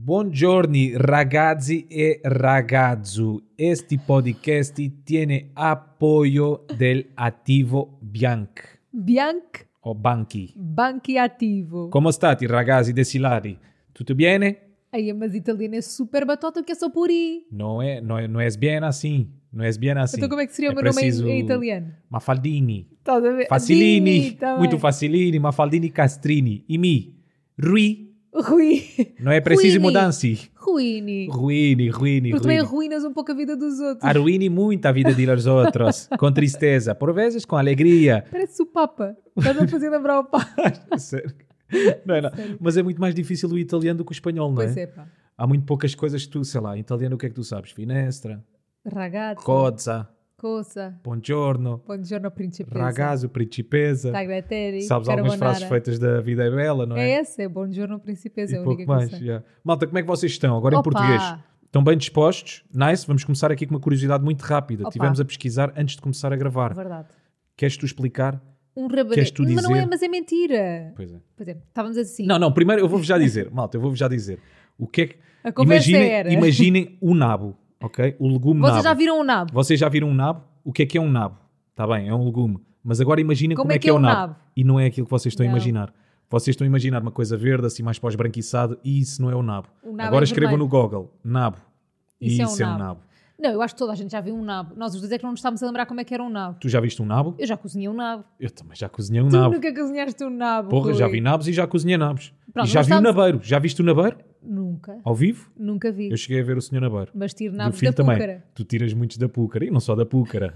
Buongiorno ragazzi e ragazzo. Este podcast tiene apoio del Ativo Bianc. Bianc? O Banchi. Banchi Ativo. Come state ragazzi desilari? Tutto bene? Ai, mas italiano é super batota que é só por aí. Não é bem assim. Não é bem assim. Então como é que seria o meu nome em italiano? Mafaldini. Estás a ver? Facilini. Dini, tá Muito bem. Facilini. Mafaldini Castrini. E mi? Rui. Rui. Não é preciso Ruini. mudança. Ruini. Ruini. Porque também arruinas um pouco a vida dos outros. Arruini muito a vida dos outros. Com tristeza. Por vezes com alegria. Parece o Papa. Estás a fazer lembrar o Papa. Sério. Não. Mas é muito mais difícil o italiano do que o espanhol, não Pois é? é, pá. Há muito poucas coisas que tu, sei lá, em italiano o que é que tu sabes? Finestra, Ragazzo. cozza, Cosa. buongiorno, Buongiorno, principessa. ragazzo, principessa. Tagliatelle. Sabes algumas frases feitas da vida é bela, não é? É essa, é Buongiorno, principessa. É E a pouco única que eu mais. sei. Yeah. Malta, como é que vocês estão? Agora em Opa! português. Estão bem dispostos? Nice. Vamos começar aqui com uma curiosidade muito rápida. Opa! Tivemos a pesquisar antes de começar a gravar. Verdade. Queres tu explicar? Um rabanete. Queres tu Mas não é, dizer? mas é mentira. Pois é. Por exemplo, estávamos assim. Não, primeiro eu vou-vos já dizer. Malta, eu vou-vos já dizer. O que é que... A conversa era. Imaginem o nabo, ok? O legume Vocês nabo. já viram o nabo? Vocês já viram um nabo? O que é um nabo? Está bem, é um legume. Mas agora imaginem como é que é o um nabo. E não é aquilo que vocês estão a Não. imaginar. Vocês estão a imaginar uma coisa verde, assim mais pós-branquiçado, e isso não é o nabo. O nabo Agora é escrevam vermelho. no Google, nabo. Isso Isso é um é um nabo. nabo. Não, eu acho que toda a gente já viu um nabo. Nós os dois é que não nos estávamos a lembrar como é que era um nabo. Tu já viste um nabo? Eu já cozinhei um nabo. Eu também já cozinhei um Tu nabo. nunca cozinhaste um nabo. Porra, Rui. já vi nabos e já cozinhei nabos. Pronto, e já nós vi o estamos- nabeiro. Já viste o nabeiro? Nunca. Ao vivo? Nunca vi. Eu cheguei a ver o senhor nabeiro. Mas tiro Do nabos filho da também. púcara. Tu tiras muitos da púcara. E não só da púcara.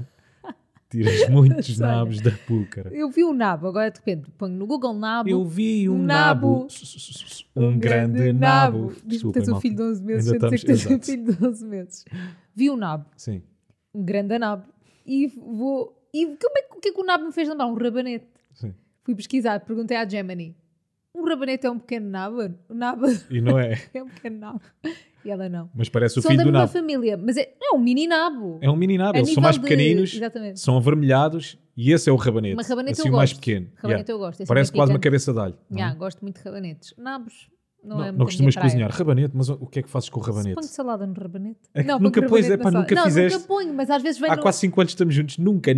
Tiras muitos Olha. nabos da púcara. Eu vi um nabo. Agora de repente ponho no Google nabo. Eu vi um nabo. nabo. Um grande nabo. Diz-me que Desculpem, tens um malta. filho de 11 meses. Ainda Sem dizer que tens um estamos- filho de 11 meses. Vi um nabo. Sim. Um grande nabo. E vou... E o que é que o nabo me fez lembrar? Um rabanete. Sim. Fui pesquisar. Perguntei à Gemini. Um rabanete é um pequeno nabo? O nabo E não é. é um pequeno nabo. E ela não. Mas parece o São filho da do mesma nabo. família. Mas é um mini nabo. É um mini nabo. A Eles são nível mais de- pequeninos. Exatamente. São avermelhados. E esse é o rabanete. Mas rabanete assim eu o mais gosto. pequeno. Rabanete eu gosto. Esse Parece é quase uma picante. cabeça de alho. Não, é? Gosto muito de rabanetes. Nabos não, Não, é não muito a costumas minha praia. cozinhar rabanete, mas o que é que fazes com o rabanete? Ponho salada no rabanete. É que Não, nunca ponho pôs, rabanete é pá, na nunca salada. fizeste. Não, nunca ponho, mas às vezes vem Há no... quase 5 anos que estamos juntos. Nunca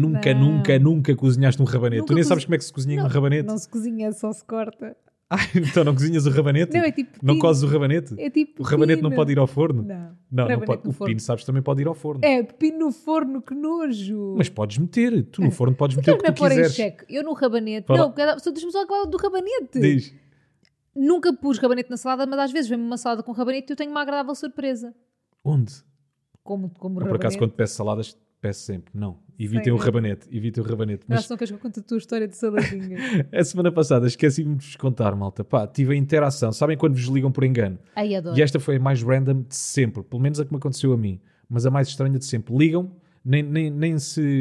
Não. cozinhaste um rabanete. Nunca Tu nem cozi- sabes como é que se cozinha um rabanete. Não se cozinha, só se corta. Então não cozinhas o rabanete? Não, é tipo Não pepino. cozes o rabanete? É tipo O rabanete não pepino. pode ir ao forno? Não Rabanete pode. no O forno. pepino, sabes, também pode ir ao forno. É, pepino no forno, que nojo. Mas podes meter. Tu no forno podes meter o Queres-me que tu pôr em quiseres. xeque? Eu no rabanete... Fala. Não, deixa-me só acabar do rabanete. Diz. Nunca pus rabanete na salada, mas às vezes vem-me uma salada com rabanete e eu tenho uma agradável surpresa. Onde? Como Eu, rabanete. por acaso, quando peço saladas, peço sempre. Não. Evitem o Sim. rabanete. Evitem o rabanete. Mas Mas não queres que eu conte a tua história de saladinha? a semana passada esqueci-me de vos contar, malta. Pá, tive a interação. Sabem quando vos ligam por engano? Ai, adoro. E esta foi a mais random de sempre. Pelo menos a que me aconteceu a mim. Mas a mais estranha de sempre. Ligam, nem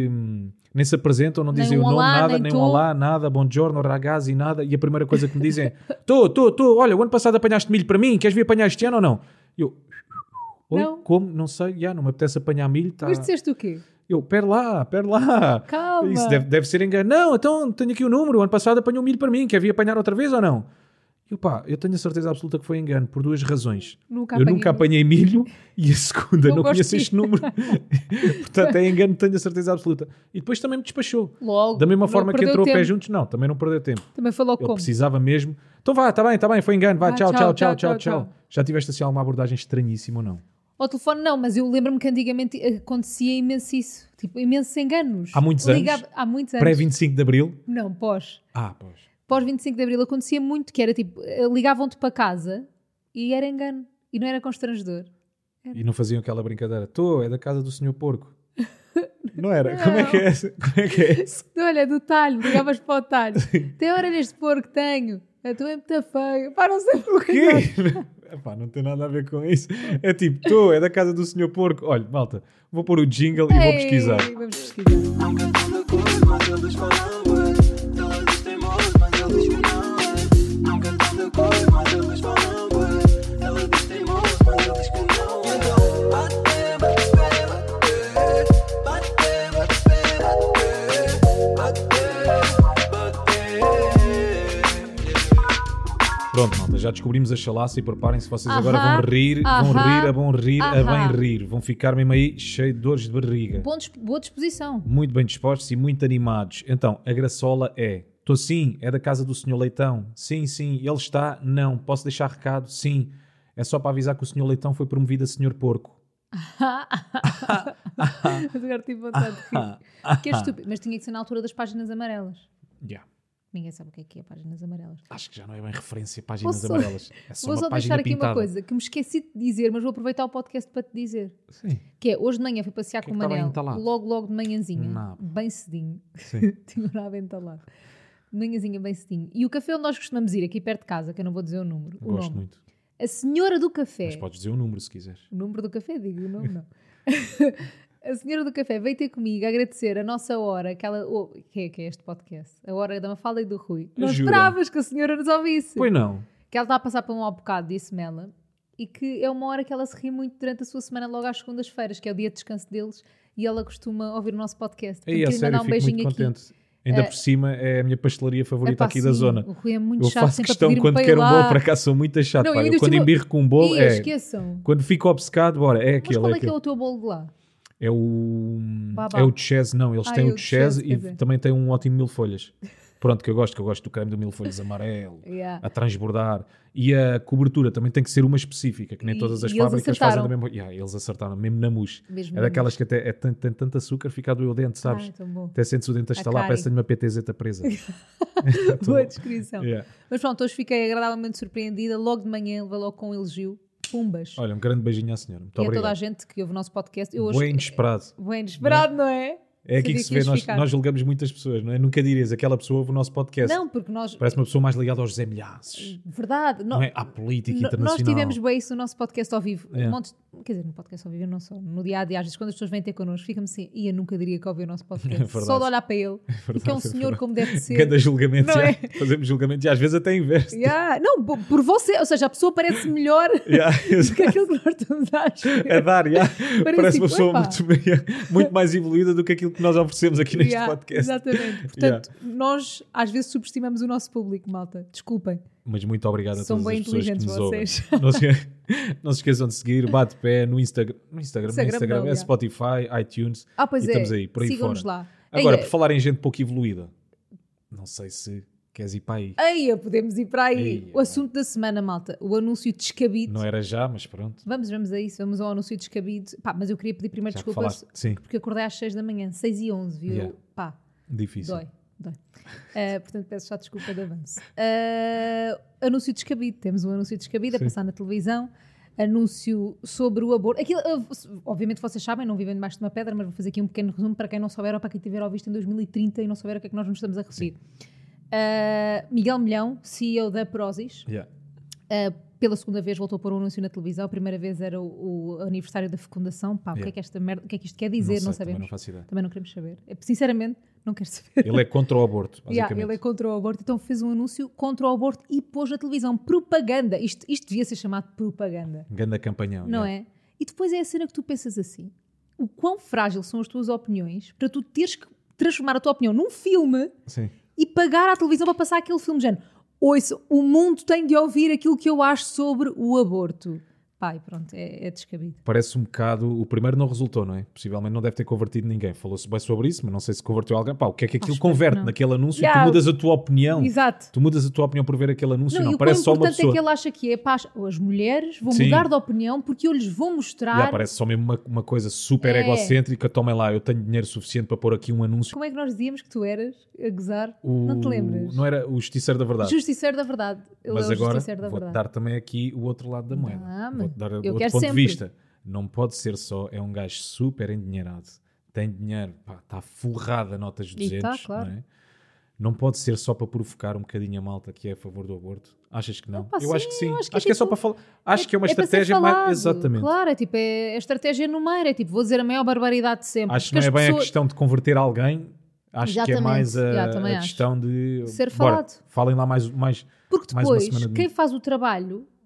se apresentam, não Nem dizem um o nome, olá, nada, nem nem tu. um olá, nada, buongiorno, ragazzi, nada. E a primeira coisa que me dizem é: Tô, olha, o ano passado apanhaste milho para mim, queres vir apanhar este ano ou não? Eu, oi, Não. como? Não sei, já, não me apetece apanhar milho. Tá. Mas disseste o quê? Eu, pera lá. Calma. Isso deve ser engano. Não, então tenho aqui o número, o ano passado apanhou milho para mim, quer vir apanhar outra vez ou não? Eu, pá, eu tenho a certeza absoluta que foi engano, por duas razões. Eu nunca apanhei milho e a segunda, Não não gosto conheço de este número. Portanto, é engano, tenho a certeza absoluta. E depois também me despachou. Logo. Da mesma não forma que perdeu entrou a pé tempo. juntos, não, também não perdeu tempo. Também falou Ele como? precisava mesmo. Então vá, está bem, foi engano, vá, Vá, tchau, tchau, tchau, tchau, tchau, tchau. tchau. Já tiveste assim alguma abordagem estranhíssima ou não? Ao telefone não, mas eu lembro-me que antigamente acontecia imenso isso. Tipo, imensos enganos. Há muitos anos? Há muitos anos. Pré-25 de Abril? Não, pós. Pois. Pós 25 de Abril acontecia muito, que era tipo, ligavam-te para casa e era engano. E não era constrangedor. E não faziam aquela brincadeira. É da casa do senhor porco. Não era? Como é que é essa? Olha, do talho, ligavas para o talho. Tem orelhas de porco, tenho. A tua é muito feia. Pá, não sei O quê? Epá, não tem nada a ver com isso. É tipo, é da casa do senhor porco. Olha, malta, vou pôr o jingle e vou pesquisar. Vamos pesquisar. Nunca tão de acordo, mas eles falam bué. Ela diz teimoso, mas ele diz que não é. Nunca tão de acordo, mas eles falam bué. Ela diz teimoso, mas ele diz que não é. Então, bate, Pronto, malta, já descobrimos a chalaça e preparem-se, vocês agora vão rir, vão rir, a bem rir. Vão ficar mesmo aí cheio de dores de barriga. Boa disposição. Muito bem dispostos e muito animados. Então, a graçola é... Estou sim, é da casa do Sr. Leitão. Sim, ele está? Não. Posso deixar recado? Sim. É só para avisar que o Sr. Leitão foi promovido a Sr. Porco. Agora tive vontade de rir. Que é estúpido. Mas tinha que ser na altura das páginas amarelas. Yeah. Ninguém sabe o que é páginas amarelas. Acho que já não é bem referência a páginas amarelas. É só vou uma só página deixar aqui pintada. uma coisa que me esqueci de dizer, mas vou aproveitar o podcast para te dizer. Sim. Que é, hoje de manhã fui passear com o estava Manel. entalado? Logo de manhãzinha. Nabo. Bem cedinho. Sim. Tinha o nabo entalado. De manhãzinha bem cedinho. E o café onde nós costumamos ir, aqui perto de casa, que eu não vou dizer o número. O Gosto nome. muito. A senhora do café. Mas podes dizer o número se quiseres. O número do café, digo o nome, não. A senhora do café veio ter comigo a agradecer a nossa hora, que é este podcast? A hora da Mafalda e do Rui. Não Jura? esperavas que a senhora nos ouvisse. Pois não. Que ela está a passar por um mau bocado, disse-me ela, e que é uma hora que ela se ri muito durante a sua semana, logo às segundas-feiras, que é o dia de descanso deles, e ela costuma ouvir o nosso podcast. Aí, a queria sério, mandar um fico muito beijinho contente. Ainda por cima é a minha pastelaria favorita Epá, aqui da sim, zona. O Rui é muito Eu chato, faço sempre a questão, pedir-me quando para ir quero um bolo lá. para cá, sou muito chato. Não, Pá. e ainda Eu quando por cima- embirro com um bolo, Esqueçam. quando fico obcecado, bora, é Mas aquele. qual É é que é aquele. o teu bolo de lá? É o... Babá. É o Chess, não. Eles têm é o o Chess Chess, e quer dizer. também têm um ótimo mil folhas. Pronto, que eu gosto do creme do mil folhas amarelo, Yeah. a transbordar. E a cobertura também tem que ser uma específica, que nem E- todas as e eles fábricas fazem acertaram. da mesma... Eles acertaram, mesmo na mousse. Mesmo É na daquelas que até tem tanto açúcar, fica a doer o dente, sabes? Tão bom. Até sentes o dente a estalar, cárie. parece que tenho uma PTZ presa. Boa descrição. Yeah. Mas pronto, hoje fiquei agradavelmente surpreendida. Logo de manhã, levei logo com um elogio. Pumbas. Olha, um grande beijinho à senhora. Muito E a toda a obrigado. gente que ouve o nosso podcast. Eu hoje, Bem inesperado. bem inesperado, não é? É aqui Sabia que se ias vê, ficar. nós julgamos muitas pessoas, não é? Nunca dirias, aquela pessoa ouve o nosso podcast. Não, porque nós... Parece uma pessoa mais ligada aos Zé Milhaços. Verdade. Não é? À política Nós internacional. tivemos bem isso no nosso podcast ao vivo. É. Quer dizer, no podcast ao vivo, não só. No dia a dia, às vezes, quando as pessoas vêm ter connosco, fica-me assim, e eu nunca diria que ouvi o nosso podcast. verdade. Só de olhar para ele. E que é um verdade, senhor verdade. como deve ser. Cada julgamento, Não já. é? Fazemos julgamento e às vezes até inverso. Yeah. Não, por você. Ou seja, a pessoa parece melhor Yeah. do que aquilo que nós estamos a achar. A dar, yeah. Parece uma tipo, pessoa epá. muito mais evoluída do que aquilo que nós oferecemos aqui neste Yeah, podcast. Exatamente. Portanto, nós às vezes subestimamos o nosso público, malta. Desculpem. Mas muito obrigado a São todas bem as pessoas que inteligentes nos ouvem. vocês. Não se esqueçam de seguir, bate pé no Instagram. No Instagram, não, é já. Spotify, iTunes. Pois e é. estamos aí, por aí Sigam-nos fora. lá. Agora, Ei, por falar em gente pouco evoluída, não sei se queres ir para aí. Eia, podemos ir para aí. Eia, O assunto da semana, malta. O anúncio descabido. Não era já, mas pronto. Vamos a isso. Vamos ao anúncio descabido. Pá, mas eu queria pedir primeiro Já que desculpas. falaste, sim. Porque acordei às 6 da manhã. 6h11, viu? Yeah. Pá, Difícil. dói. Portanto, peço já desculpa de avanço. Anúncio descabido. Temos um anúncio descabido a Sim. passar na televisão. Anúncio sobre o aborto. Aquilo, obviamente vocês sabem, não vivem debaixo de uma pedra, mas vou fazer aqui um pequeno resumo para quem não souber ou para quem tiver ao visto em 2030 e não souber a que é que nós nos estamos a referir. Miguel Milhão, CEO da Prozis, Yeah. pela segunda vez voltou a pôr um anúncio na televisão. A primeira vez era o aniversário da fecundação. Pá, o que é Yeah. que esta merda, o que é que isto quer dizer? Não, sei, também sabemos. não faço ideia. Também não queremos saber. Sinceramente, não quero saber. Ele é contra o aborto, Yeah, basicamente. ele é contra o aborto, então fez um anúncio contra o aborto e pôs na televisão propaganda. Isto devia ser chamado propaganda, Ganda campanhão. não yeah. é? E depois é a cena que tu pensas assim: o quão frágil são as tuas opiniões para tu teres que transformar a tua opinião num filme Sim. e pagar à televisão para passar aquele filme de género. Ouça, o mundo tem de ouvir aquilo que eu acho sobre o aborto. Pá, e pronto, é descabido. Parece um bocado... O primeiro não resultou, não é? Possivelmente não deve ter convertido ninguém. Falou-se bem sobre isso, mas não sei se converteu alguém. Pá, o que é que aquilo Acho que converte não. naquele anúncio? Yeah. Tu mudas a tua opinião. Exato. Tu mudas a tua opinião por ver aquele anúncio. Não, Não, e o parece quão só uma importante pessoa. é que ele acha que é, pá, as mulheres vão Sim. mudar de opinião porque eu lhes vou mostrar Yeah, parece só mesmo uma coisa super É. egocêntrica. Tomem lá, eu tenho dinheiro suficiente para pôr aqui um anúncio. como é que nós dizíamos que tu eras a gozar. Não te lembras? Não era o Justiceiro da Verdade. Justiceiro da Verdade. Ele Mas é o agora Justiceiro da vou-te Verdade. dar também aqui o outro lado da moeda. Dá-me. Vou-te dar Eu outro quero ponto sempre. de vista. Não pode ser só, é um gajo super endinheirado, tem dinheiro, está forrado a notas de E 200, tá, claro. não é? Não pode ser só para provocar um bocadinho a malta que é a favor do aborto. Achas que não? Opa, eu sim, acho que sim. eu Acho acho que que é só tipo- para falar. Acho que é uma para ser estratégia mais. falado. Exatamente. Claro, é tipo, é a estratégia no meio, é tipo, vou dizer a maior barbaridade de sempre. Acho que Porque não é as bem a pessoas- questão de converter alguém. Acho que é Exatamente. mais Já, a também acho. questão de. Ser Bora, falado. falem lá mais Porque mais uma depois, semana de quem mim. faz o trabalho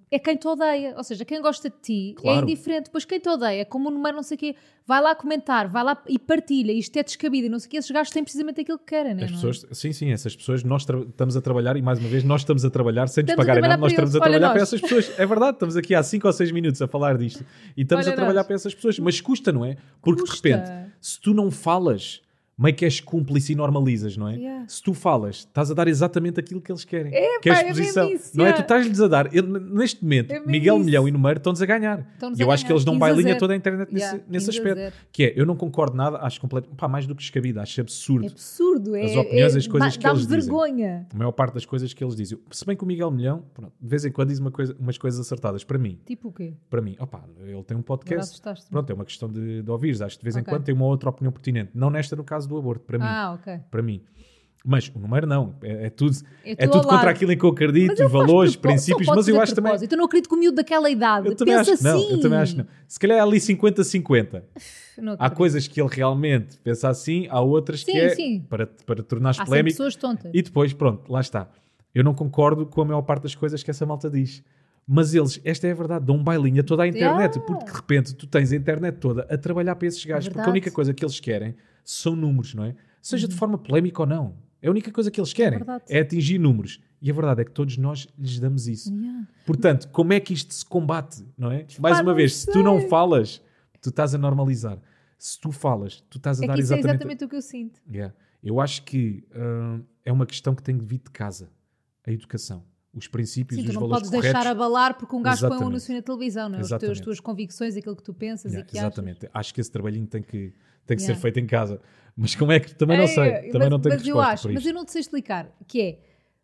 é quem te odeia. Ou seja, quem gosta de ti é Claro. indiferente. Pois quem te odeia, como o número não sei o quê, vai lá comentar, vai lá e partilha, isto é descabido e não sei o quê, esses gajos têm precisamente aquilo que querem, né? As não é? pessoas, sim, essas pessoas, nós estamos a trabalhar e mais uma vez, nós estamos a trabalhar sem nos Estamos a pagarem trabalhar nada, nós para estamos a eles. Olha trabalhar para nós. essas pessoas. É verdade, estamos aqui há 5 ou 6 minutos a falar disto e estamos Olha a trabalhar nós. para essas pessoas, mas custa, não é? Porque Custa. de repente, se tu não falas, meio que és cúmplice e normalizas, não é? Yeah. Se tu falas, estás a dar exatamente aquilo que eles querem, É, que é a pá, é mesmo exposição. isso, Não é? yeah. Tu estás-lhes a dar, neste momento, É mesmo Miguel isso. Milhão e Numeiro estão-nos a ganhar. Estão-nos E eu a acho que ganhar. eles dão 15 a bailinha 0. toda a internet Yeah, nesse 15 a aspecto. 0. Que é, eu não concordo nada, acho completo, mais do que descabido, acho absurdo. É absurdo. As opiniões, as coisas que dá-me eles dizem. vergonha. A maior parte das coisas que eles dizem. Se bem que o Miguel Milhão, pronto, de vez em quando diz umas coisas acertadas. Para mim, Tipo o quê? opa, ele tem um Agora podcast. assustaste-me. Pronto, é uma questão de ouvires. Acho que de vez em Ok. quando tem uma outra opinião pertinente. Não nesta, no caso do aborto, para mim. Ah, ok. Para mim. Mas o número não. É tudo, É é tudo tudo ao contra lado. aquilo em que eu acredito, Mas ele faz valores, propósito, princípios, só pode mas eu fazer acho também. propósito. Eu não acredito que o miúdo daquela idade Eu também pensa acho que não. assim. Eu também acho que não. Se calhar é ali 50-50. Não Há acredito. coisas que ele realmente pensa assim, há outras Sim, que é sim. para tornar-se Há sempre polémico. pessoas tontas. E depois, pronto, lá está. Eu não concordo com a maior parte das coisas que essa malta diz. Mas eles, esta é a verdade, dão um bailinho a toda a internet. Yeah. Porque de repente tu tens a internet toda a trabalhar para esses gajos. Porque a verdade. única coisa que eles querem são números, não é? Seja de forma polémica ou não. É a única coisa que eles querem. verdade. É atingir números. E a verdade é que todos nós lhes damos isso. Yeah. Portanto, como é que isto se combate, não é? Mais Pá, uma não vez, se tu não sei. falas, tu estás a normalizar. Se tu falas, tu estás a É dar que isso é exatamente... exatamente o que eu sinto. Yeah. Eu acho que é uma questão que tem de vir de casa. A educação. Os princípios Sim, e tu os não valores podes deixar corretos. abalar porque um gajo põe um Exatamente. anúncio na televisão, não é? Exatamente. As tuas convicções, aquilo que tu pensas Yeah, e que exatamente. Acho que esse trabalhinho tem que ser Yeah. feito em casa. Mas como é que... Também não sei. Também não tenho mas eu resposta acho, para mas isto. eu não te sei explicar, que é,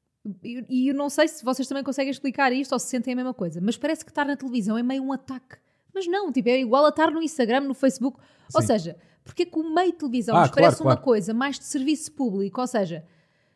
e eu não sei se vocês também conseguem explicar isto ou se sentem a mesma coisa, mas parece que estar na televisão é meio um ataque. Mas não, tipo, é igual a estar no Instagram, no Facebook. Ou Sim. seja, porque é que o meio de televisão Ah, nos parece claro, uma claro. coisa mais de serviço público, ou seja,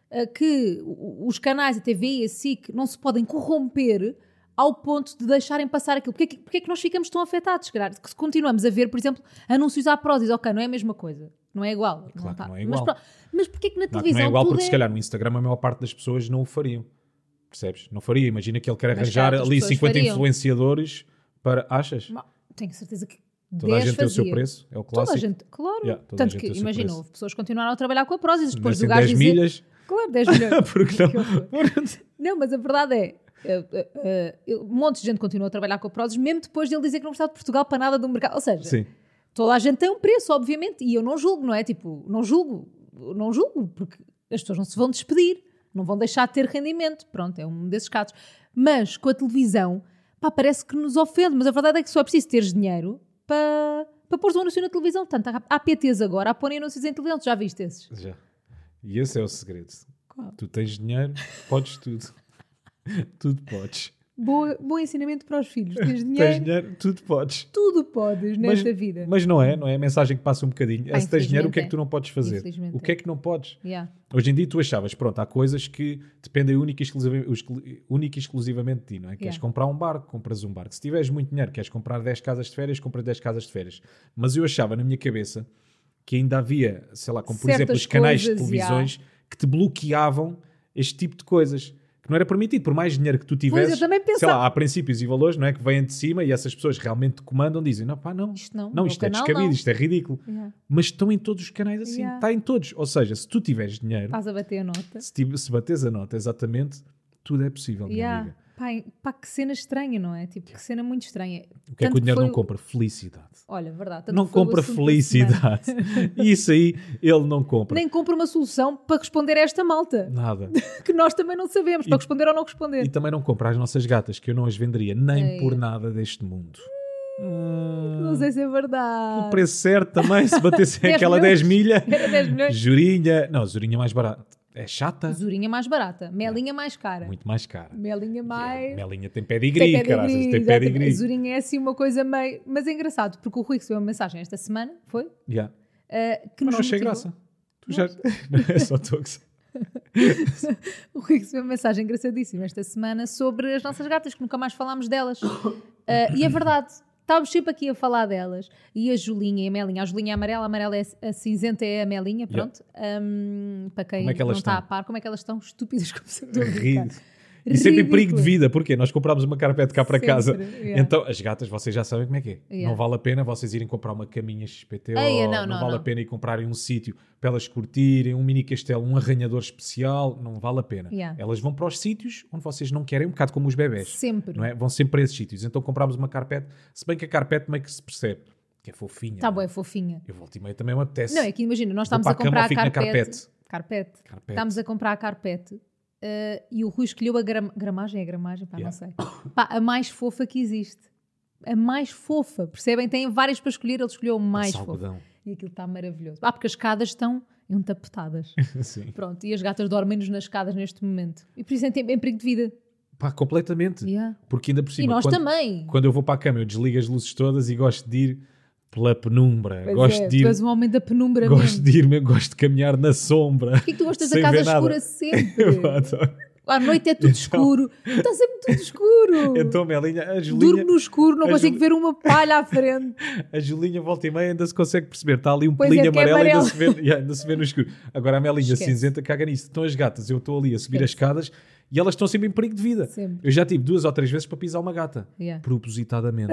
que os canais, a TV e a SIC, não se podem corromper ao ponto de deixarem passar aquilo. Porque é que nós ficamos tão afetados, se calhar? Que continuamos a ver, por exemplo, anúncios à Prozis. Ok, não é a mesma coisa. Não é igual. Claro que tá. não é igual. Mas porquê que na Não, que não televisão é igual tudo porque se calhar no Instagram a maior parte das pessoas não o fariam. Percebes? Não faria. Imagina que ele quer Mas arranjar certas ali pessoas 50 fariam. influenciadores para... Achas? Tenho certeza que Toda a 10 gente tem o seu fazia. preço. É o Toda a clássico. gente, claro. Yeah, toda a Tanto gente que, tem o seu imagina, preço. houve pessoas que continuaram a trabalhar com a Prozis depois do Descem gajo 10 dizer... milhas. Claro, 10 milhões. Porque não? Que horror. Não, mas a verdade é... um monte de gente continuou a trabalhar com a Prozis, mesmo depois de ele dizer que não gostava de Portugal para nada do mercado. Ou seja, Sim. toda a gente tem um preço, obviamente, e eu não julgo, não é? Tipo, não julgo, porque as pessoas não se vão despedir, não vão deixar de ter rendimento. Pronto, é um desses casos. Mas com a televisão, pá, parece que nos ofende, mas a verdade é que só é preciso teres dinheiro para pôr um anúncio na televisão. Portanto, há PTs agora a porem anúncios em televisão. Tu já viste esses? Já. E esse é o segredo. Qual? Tu tens dinheiro, podes tudo. Tudo podes. Bom ensinamento para os filhos. Tens Tens dinheiro, dinheiro, tudo podes. tudo podes nesta vida. Mas não é a mensagem que passa um bocadinho. É se tens dinheiro, o que é que tu não podes fazer? Infelizmente O que é que não podes? Yeah. Hoje em dia tu achavas, pronto, há coisas que dependem única e exclusivamente de ti, não é? Queres Yeah. comprar um barco, compras um barco. Se tiveres muito dinheiro, queres comprar 10 casas de férias, compras 10 casas de férias. Mas eu achava na minha cabeça que ainda havia, sei lá, como por Certas exemplo os canais de coisas, televisões que te bloqueavam este tipo de coisas. Que não era permitido, por mais dinheiro que tu tivesses, eu também sei pensava. lá, há princípios e valores, não é? Que vêm de cima e essas pessoas realmente te comandam, dizem, não pá, não, Isto não, não, no isto é canal descabido, não. isto é ridículo. Yeah. Mas estão em todos os canais assim, Yeah. está em todos. Ou seja, se tu tiveres dinheiro, Estás a bater a nota. se bateres a nota exatamente, tudo é possível, minha Yeah. amiga. Pá, que cena estranha, não é? Tipo, que cena muito estranha. O que é que o dinheiro não compra? Felicidade. Olha, verdade. tanto Não que foi o compra assunto da semana. felicidade. Isso aí, ele não compra. Nem compra uma solução para responder a esta malta. Nada. Que nós também não sabemos, para responder ou não responder. E também não compra as nossas gatas, que eu não as venderia nem Ei. por nada deste mundo. Não sei se é O verdade. preço certo também, se batesse 10 aquela milhões. 10 milha. Era 10 milhões. Jurinha. Não, Zurinha mais barata. É chata. Zurinha mais barata. Melinha mais cara. Muito mais cara. Melinha mais... Melinha tem pedigree, caraças. Tem exatamente. pedigree. Zurinha é assim uma coisa meio... Mas é engraçado, porque o Rui recebeu uma mensagem esta semana, foi? Yeah. Que Mas nos não achei motivou. graça. Tu já... É só estou a gozar. O Rui recebeu uma mensagem engraçadíssima esta semana sobre as nossas gatas, que nunca mais falámos delas. E é verdade, estávamos sempre aqui a falar delas. E a Julinha e a Melinha. A Julinha é amarela, a amarela é a cinzenta, é a Melinha, pronto. Para quem Como é que elas não está estão? a par, como é que elas estão? Estúpidas como sempre estou a Rir. brincar. E sempre em Ridículo. perigo de vida. Porquê? Nós comprámos uma carpete cá para Sempre, casa. yeah. Então, as gatas, vocês já sabem como é que é. Yeah. Não vale a pena vocês irem comprar uma caminha XPTO. Eia, não, vale não. a pena ir comprarem um sítio para elas curtirem, um mini castelo, um arranhador especial. Não vale a pena. Yeah. Elas vão para os sítios onde vocês não querem, um bocado como os bebés. Sempre. Não é? Vão sempre para esses sítios. Então comprámos uma carpete. Se bem que a carpete meio que se percebe que é fofinha. Está boa, é fofinha. Eu volto e meio também me apetece. Não, é que imagina, nós Vou estamos para a a cama comprar ou a fico na carpete. carpete? Estamos a comprar a carpete e o Rui escolheu a gramagem, pá, Yeah. não sei. Pá, a mais fofa que existe. A mais fofa, percebem? Tem várias para escolher, ele escolheu a mais Esse fofa. algodão. E aquilo está maravilhoso. Porque as escadas estão entapotadas. Sim. Pronto, e as gatas dormem-nos nas escadas neste momento. E por isso é em perigo de vida. Pá, completamente. Yeah. Porque ainda por cima, E nós quando, também. quando eu vou para a cama, eu desligo as luzes todas e gosto de ir pela penumbra. Pois Gosto é, de ir, tu és um homem da penumbra gosto mesmo. de ir, mesmo, gosto de caminhar na sombra. Porquê que tu gostas da sem casa ver nada. escura sempre? Pá, então- À noite é tudo escuro. Está sempre tudo escuro. Então, Melinha, a Durmo Julinha, no escuro, não a consigo Jul- ver uma palha à frente. a Julinha volta e meia ainda se consegue perceber. Está ali um Pois pelinho é, que é amarelo e ainda amarelo. se vê, ainda se vê no escuro. Agora a Melinha Esquece. cinzenta caga nisso. Então as gatas, eu estou ali a subir as Esquece. escadas e elas estão sempre em perigo de vida. Sempre. Eu já tive 2 ou 3 vezes para pisar uma gata. Yeah. Propositadamente.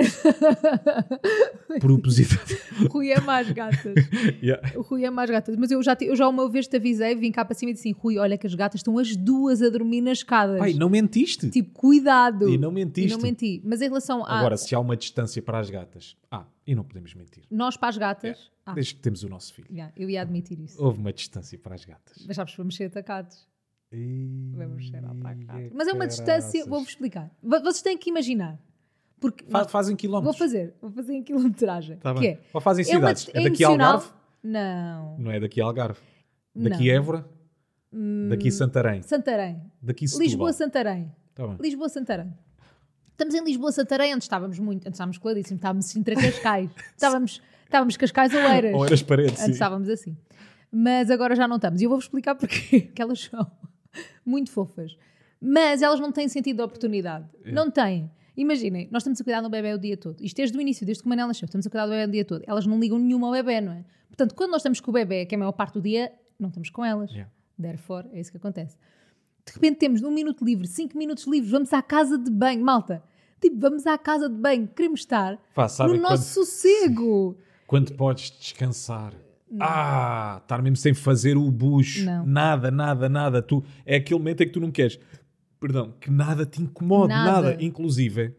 Propositadamente. O Rui é mais gatas. Yeah. O Rui é mais gatas. Mas eu já uma vez te avisei, vim cá para cima e disse assim, Rui, olha que as gatas estão as duas a dormir nas escadas. Pai, não mentiste. Tipo, cuidado. E não mentiste. E não menti. Mas em relação a Agora, se há uma distância para as gatas... e não podemos mentir. nós para as gatas... Desde que temos o nosso filho. Eu ia admitir isso. Houve uma distância para as gatas. Mas sabes que vamos ser atacados. Vamos ser atacados. Mas é uma caraças. distância... Vou-vos explicar. Vocês têm que imaginar. Porque Fazem quilómetros. vou fazer em quilometragem. Tá que bem. é? Ou fazem É uma cidades. dist- É daqui a emocional. Algarve? Não. Não é daqui a Algarve. Daqui Não. a Évora? Daqui a Santarém? Santarém. Daqui a Setúbal? Lisboa-Santarém. Tá bem. Lisboa-Santarém. Estamos em Lisboa-Santarém, antes estávamos claríssimo, estávamos Sintra Cascais. estávamos Cascais ou Eiras. Ou eras paredes, Antes sim. estávamos assim. Mas agora já não estamos. E eu vou-vos explicar porquê. Porque elas são muito fofas. Mas elas não têm sentido de oportunidade. Não têm. Imaginem, nós estamos a cuidar do bebê o dia todo. Isto desde o início, desde que o Manel nasceu. Estamos a cuidar do bebê o dia todo. Elas não ligam nenhuma ao bebê, não é? Portanto, quando nós estamos com o bebê, que é a maior parte do dia, não estamos com elas. Yeah. Therefore, é isso que acontece. De repente temos 1 minuto livre, 5 minutos livres, vamos à casa de banho. Malta, tipo, vamos à casa de banho. Queremos estar Pá, sabem no nosso quando- sossego. Quando podes descansar. Estar mesmo sem fazer o bucho. Não. Nada. É aquele momento em que tu não queres. Perdão, que nada te incomode. Nada. Nada. Inclusive,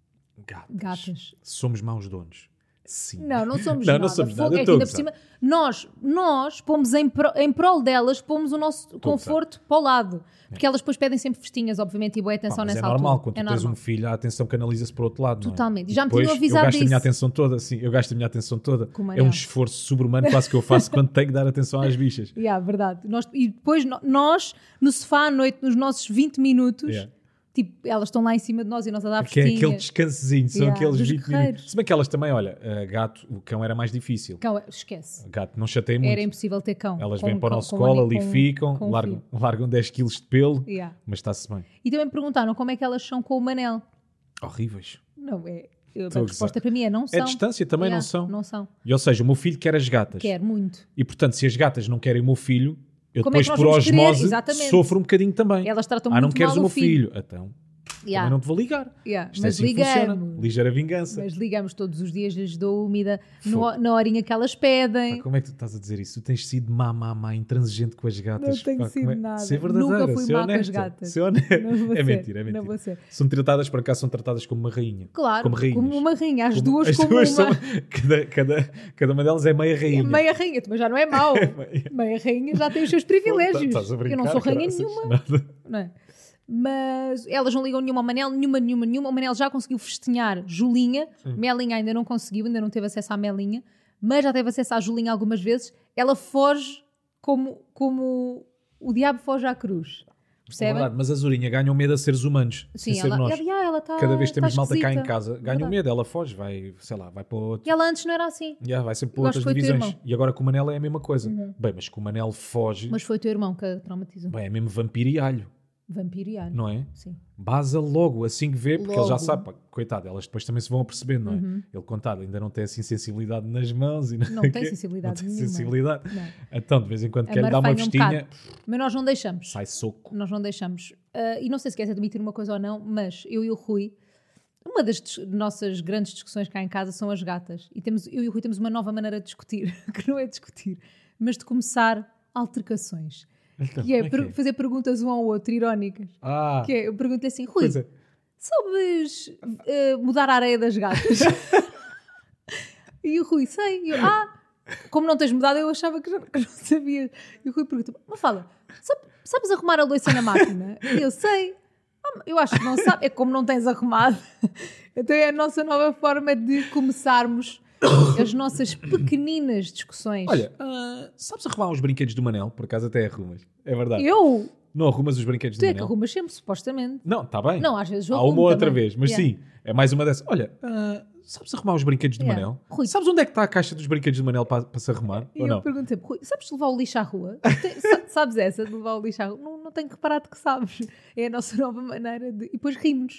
Gatas. Somos maus donos. Sim. Não somos Não, nada. não somos Fogo, nada. é Eu que estou a ainda por gozar. cima, nós pomos em prol delas, pomos o nosso a conforto para o lado. Porque elas depois pedem sempre festinhas, obviamente, e boa atenção Pá, mas nessa é normal, altura. quando É tu tens normal. um filho, a atenção canaliza-se para o outro lado. Totalmente. Não é? Já me Depois, tinham avisado eu gasto a minha disso. atenção toda, sim. Eu gasto a minha atenção toda. Com o É Manel. um esforço sobre-humano quase que eu faço quando tenho que dar atenção às bichas. Verdade. E depois nós, no sofá à noite, nos nossos 20 minutos, Yeah. tipo, elas estão lá em cima de nós e nós a dar Que é festinhas. aquele descansozinho, são Yeah, aqueles dos 20 guerreiros. minutos. Se bem que elas também, olha, gato, o cão era mais difícil. Cão, esquece. Gato não chateia muito. Era impossível ter cão. Elas Com- vêm para o com- nosso com colo, ani- ali com- ficam, com largam 10 quilos de pelo, Yeah. mas está-se bem. E também me perguntaram como é que elas são com o Manel. Horríveis. Não, Estou a a resposta gozar. para mim é não são. É distância, também não Yeah, são. Não são. E, ou seja, o meu filho quer as gatas. Quer muito. E, portanto, se as gatas não querem o meu filho, eu Como é depois, que nós por vamos querer? osmose, Exatamente. sofro um bocadinho também. Elas tratam não muito queres mal o meu o filho. Então, Yeah. também não te vou ligar. Yeah. Isto é Mas assim que funciona. ligamos. Ligeira vingança. Mas ligamos todos os dias, lhes dou comida Fogo. na horinha que elas pedem. Pá, como é que tu estás a dizer isso? Tu tens sido má, intransigente com as gatas. Não tenho Pá, sido como é? nada. Ser verdadeira, Nunca fui ser má com as honesta, gatas. ser honesta. Não vou É ser, mentira. não vou ser. São tratadas, para cá, são tratadas como uma rainha. Claro, Como rainhas. como uma rainha. As duas As como duas uma. são, cada uma delas é meia rainha. Meia rainha, mas já não é mau. meia. Meia rainha já tem os seus privilégios. Estás a brincar, Eu não sou rainha caraças, nenhuma. nada. Não é? Mas elas não ligam nenhuma ao Manel, nenhuma. O Manel já conseguiu festinhar Julinha. Melinha ainda não conseguiu, ainda não teve acesso à Melinha. Mas já teve acesso à Julinha algumas vezes. Ela foge como o diabo foge à cruz. É Percebem? verdade, mas a Zurinha ganham medo a seres humanos. Sim, sem ser ela nós. está. Cada vez que temos malta cá em esquisita. casa, ganham Verdade. medo, ela foge, vai, sei lá, vai para outro. E ela antes não era assim. Vai sempre para Eu acho outras que foi teu divisões. irmão. E agora com o Manel é a mesma coisa. Bem, mas com o Manel foge, Mas foi o teu irmão que a traumatizou. bem, é mesmo vampiro e alho, Vampiro e alho. não é? Sim. Baza logo, assim que vê, porque ele já Logo. sabe, pá, coitado, elas depois também se vão apercebendo, não é? Ele, contado, ainda não tem assim sensibilidade nas mãos e Não tem sensibilidade não tem nenhuma. sensibilidade. Não. Então, de vez em quando A quer lhe dar uma marfanha um vestinha, bocado. Mas nós não deixamos. sai soco. Nós não deixamos. e não sei se queres admitir uma coisa ou não, mas eu e o Rui, uma das nossas grandes discussões cá em casa são as gatas. E eu e o Rui temos uma nova maneira de discutir, que não é discutir, mas de começar altercações. Então, Que é como é que é? fazer perguntas um ao outro, irónicas. Ah, Que é, eu pergunto-lhe assim, Rui, pois é. sabes mudar a areia das gatas? E o Rui, sei. E eu, como não tens mudado, eu achava que não sabias. E o Rui pergunta, mas fala, sabes arrumar a louça na máquina? E eu sei. Eu acho que não sabe. É como não tens arrumado. Então é a nossa nova forma de começarmos as nossas pequeninas discussões. Olha, sabes arrumar os brinquedos do Manel? Por acaso até arrumas. É verdade. Eu? Não arrumas os brinquedos Tu do é que Manel? arrumas sempre, supostamente. Não, está bem. Não, às vezes eu Há arrumo uma outra também. vez, mas Yeah. sim, é mais uma dessas. Olha, sabes arrumar os brinquedos do Yeah. Manel? Rui. Sabes onde é que está a caixa dos brinquedos do Manel para se arrumar? E Ou eu não? pergunto sempre, Rui, sabes levar o lixo à rua? Sabes essa de levar o lixo à rua? Não tenho reparado que sabes. É a nossa nova maneira de... E depois rimos.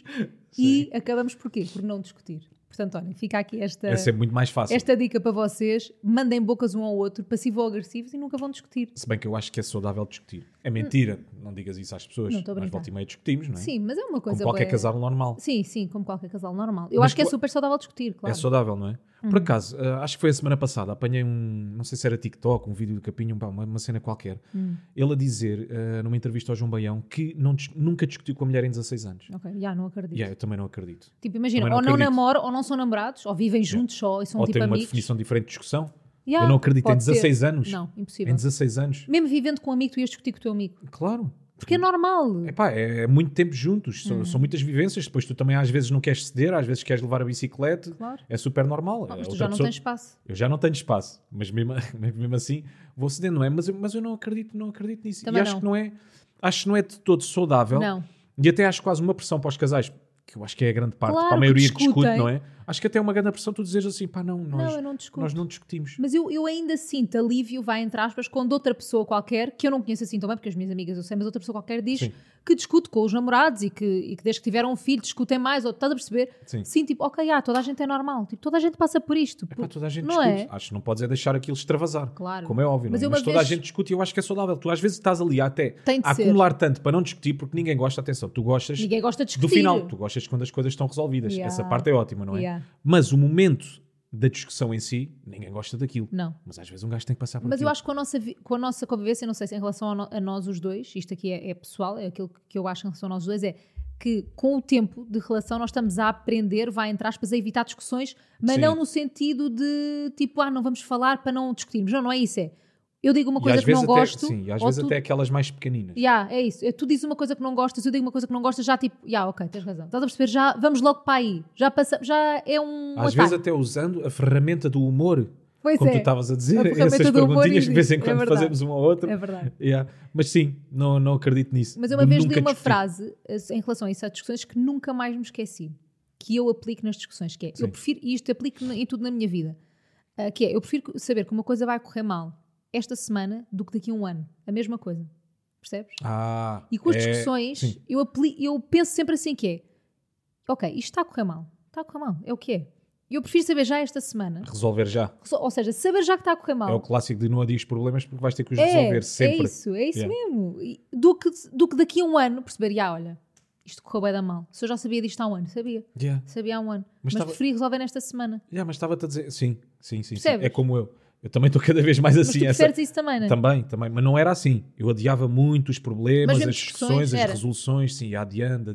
E acabamos por quê? Por não discutir. Portanto, olhem, fica aqui É sempre muito mais fácil. esta dica para vocês. Mandem bocas um ao outro, passivo ou agressivos, e nunca vão discutir. Se bem que eu acho que é saudável discutir. É mentira, não digas isso às pessoas. Não estou a Nós brincar. volta e meia discutimos, não é? Sim, mas é uma Como coisa... qualquer bué- casal normal. Sim, como qualquer casal normal. Eu Mas acho que é tu- super saudável discutir, claro. É saudável, não é? Por acaso, acho que foi a semana passada, apanhei não sei se era TikTok, um vídeo do Capinho, uma cena qualquer, ele a dizer, numa entrevista ao João Baião, que nunca discutiu com a mulher em 16 anos. Ok, não acredito. Eu também não acredito. Tipo, imagina, Também não ou não acredito. namoram, ou não são namorados, ou vivem juntos só e são Ou tipo tem uma amigos. definição diferente de discussão. Yeah, Eu não acredito, em pode ser. 16 anos. Não, impossível. Em 16 anos. Mesmo vivendo com um amigo, tu ias discutir com o teu amigo. Claro. Porque é normal. Epá, é muito tempo juntos, são muitas vivências, depois tu também às vezes não queres ceder, às vezes queres levar a bicicleta, Claro. é super normal. Mas tu Outra já não pessoa- tens espaço. Eu já não tenho espaço, mas mesmo, mesmo assim vou cedendo, não é? Mas eu não acredito nisso. Também e acho que não é de todo saudável. Não. E até acho quase uma pressão para os casais, que eu acho que é a grande parte, Claro para a maioria que que discutem. discute, não é? Acho que até é uma grande pressão tu dizeres assim, pá, não, Não, eu não discuto. nós não discutimos. Mas eu ainda sinto alívio, vai entre aspas, quando outra pessoa qualquer, que eu não conheço assim tão bem, porque as minhas amigas eu sei, mas outra pessoa qualquer diz Sim. que discute com os namorados e que desde que tiveram um filho discutem mais, ou estás a perceber? Sim. Tipo, ok, toda a gente é normal, tipo, toda a gente passa por isto. Epá, toda a gente não discute. é? Acho que não podes é deixar aquilo extravasar. Claro. Como é óbvio, Mas não é? eu uma Mas toda a vez- gente discute e eu acho que é saudável. Tu às vezes estás ali até Tem de a ser. acumular tanto para não discutir, porque ninguém gosta, atenção, tu gostas Ninguém gosta de do discutir. final, tu gostas quando as coisas estão resolvidas. Yeah. Essa parte é ótima, não é? Yeah. Mas o momento da discussão em si, ninguém gosta daquilo. Não. Mas às vezes um gajo tem que passar por Mas aquilo. eu acho que com a nossa convivência, não sei se em relação a nós os dois, isto aqui é pessoal, é aquilo que eu acho em relação a nós os dois, é que com o tempo de relação nós estamos a aprender, vai entre aspas, a evitar discussões, mas Sim. não no sentido de tipo, não vamos falar para não discutirmos. Não é isso, eu digo uma E coisa às que não vezes até, gosto. sim, e às ou vezes tu- até aquelas mais pequeninas. É isso. Tu dizes uma coisa que não gostas, eu digo uma coisa que não gostas, já tipo, ok, tens razão. Estás a perceber? Já vamos logo para aí. Já é um Às atalho. vezes até usando a ferramenta do humor, Pois como é. tu estavas a dizer, A ferramenta essas do humor perguntinhas que de vez em existe, quando é verdade. fazemos uma ou outra. É verdade. Yeah. Mas sim, não acredito nisso. Mas eu uma De vez nunca li uma discutir. frase em relação a isso, a discussões, que nunca mais me esqueci. Que eu aplico nas discussões, que é, Sim. eu prefiro, e isto aplico em tudo na minha vida, que é, eu prefiro saber que uma coisa vai correr mal esta semana do que daqui a um ano. A mesma coisa. Percebes? E com as discussões, sim. eu penso sempre assim que é, ok, isto está a correr mal. Está a correr mal, é o que é. Eu prefiro saber já esta semana. Resolver já. Ou seja, saber já que está a correr mal. É o clássico de não adias problemas porque vais ter que os resolver sempre. É isso Yeah. mesmo. Do que daqui a um ano perceber, olha, isto correu bem da mal. Se eu já sabia disto há um ano, sabia há um ano. Mas preferi resolver nesta semana. Mas estava-te a dizer, sim. Percebes? É como eu. Eu também estou cada vez mais Mas assim. tu preferes isso também, não é? Também, mas não era assim. Eu adiava muito os problemas, Mas mesmo as discussões, discussões, as era? resoluções, sim, adiando.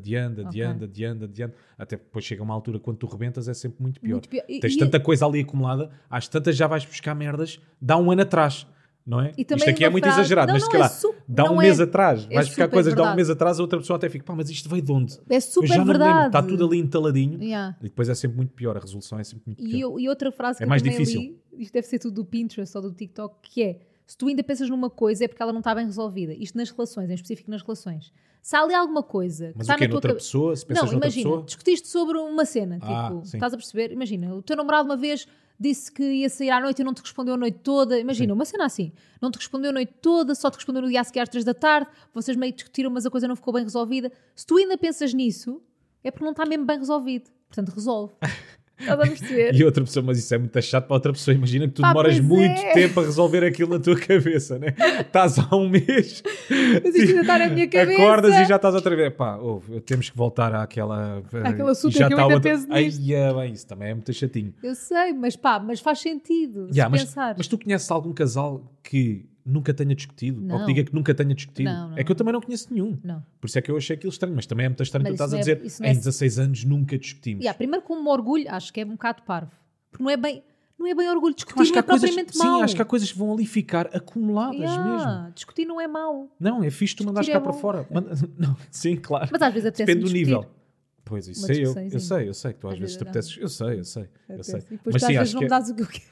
Ok. Até depois chega uma altura quando tu rebentas é sempre muito pior. Muito pior. Tens tanta coisa ali acumulada, às tantas já vais buscar merdas, dá um ano atrás, não é? E também Isto aqui uma é muito frase- exagerado, Não, mas não, se é calhar dá não um é- mês atrás, é vais buscar super coisas, dá um verdade. mês atrás, a outra pessoa até fica, pá, mas isto veio de onde? É Eu super já não me lembro, verdade. está tudo ali entaladinho. Yeah. E depois é sempre muito pior, a resolução é sempre muito pior. E outra frase que É eu mais também difícil. li, isto deve ser tudo do Pinterest ou do TikTok, que é, se tu ainda pensas numa coisa é porque ela não está bem resolvida. Isto nas relações, em específico nas relações. Se há ali alguma coisa que Mas está o quê? na tua Noutra cabeça... pessoa? Se pensas Não, noutra imagina, pessoa? discutiste sobre uma cena, Ah, tipo, sim. estás a perceber? Imagina, o teu namorado uma vez disse que ia sair à noite e não te respondeu a noite toda. Imagina, uma cena assim, não te respondeu a noite toda, só te respondeu no dia a seguir às 3 da tarde, vocês meio que discutiram, mas a coisa não ficou bem resolvida. Se tu ainda pensas nisso, é porque não está mesmo bem resolvido. Portanto, resolve. Estás a perceber? E outra pessoa, mas isso é muito chato para outra pessoa. Imagina que tu Pá, demoras pois muito é. tempo a resolver aquilo na tua cabeça, né? Estás há um mês, Mas isto ainda está na minha cabeça. acordas e já estás outra vez. Pá, temos que voltar àquela... Àquela super e já que eu está ainda penso nisto. Ai, bem, isso também é muito chatinho. Eu sei, mas pá, mas faz sentido. Yeah, se pensar. mas tu conheces algum casal que nunca tenha discutido? Ou Não. que diga que nunca tenha discutido? Não, não, É que eu também não conheço nenhum. Não. Por isso é que eu achei aquilo estranho. Mas também é muito estranho Mas tu estás a isso não é- dizer isso não é- em 16 anos nunca discutimos. Yeah, primeiro com um orgulho, acho que é um bocado parvo. Porque não é bem orgulho. Eu Discutir acho não que é há coisas, propriamente sim, mau. acho que há coisas que vão ali ficar acumuladas mesmo. Discutir não é mau. Não, é fixe tu mandares Discutir cá é para bom. fora. Não, sim, claro. Mas às vezes apetece Depende do nível. Pois, isso Uma sei eu. discussãozinha. Eu sei que tu às Às vezes te vezes apeteces. Eu sei. E depois Mas tu às sim, vezes acho não que me dás o que eu quero.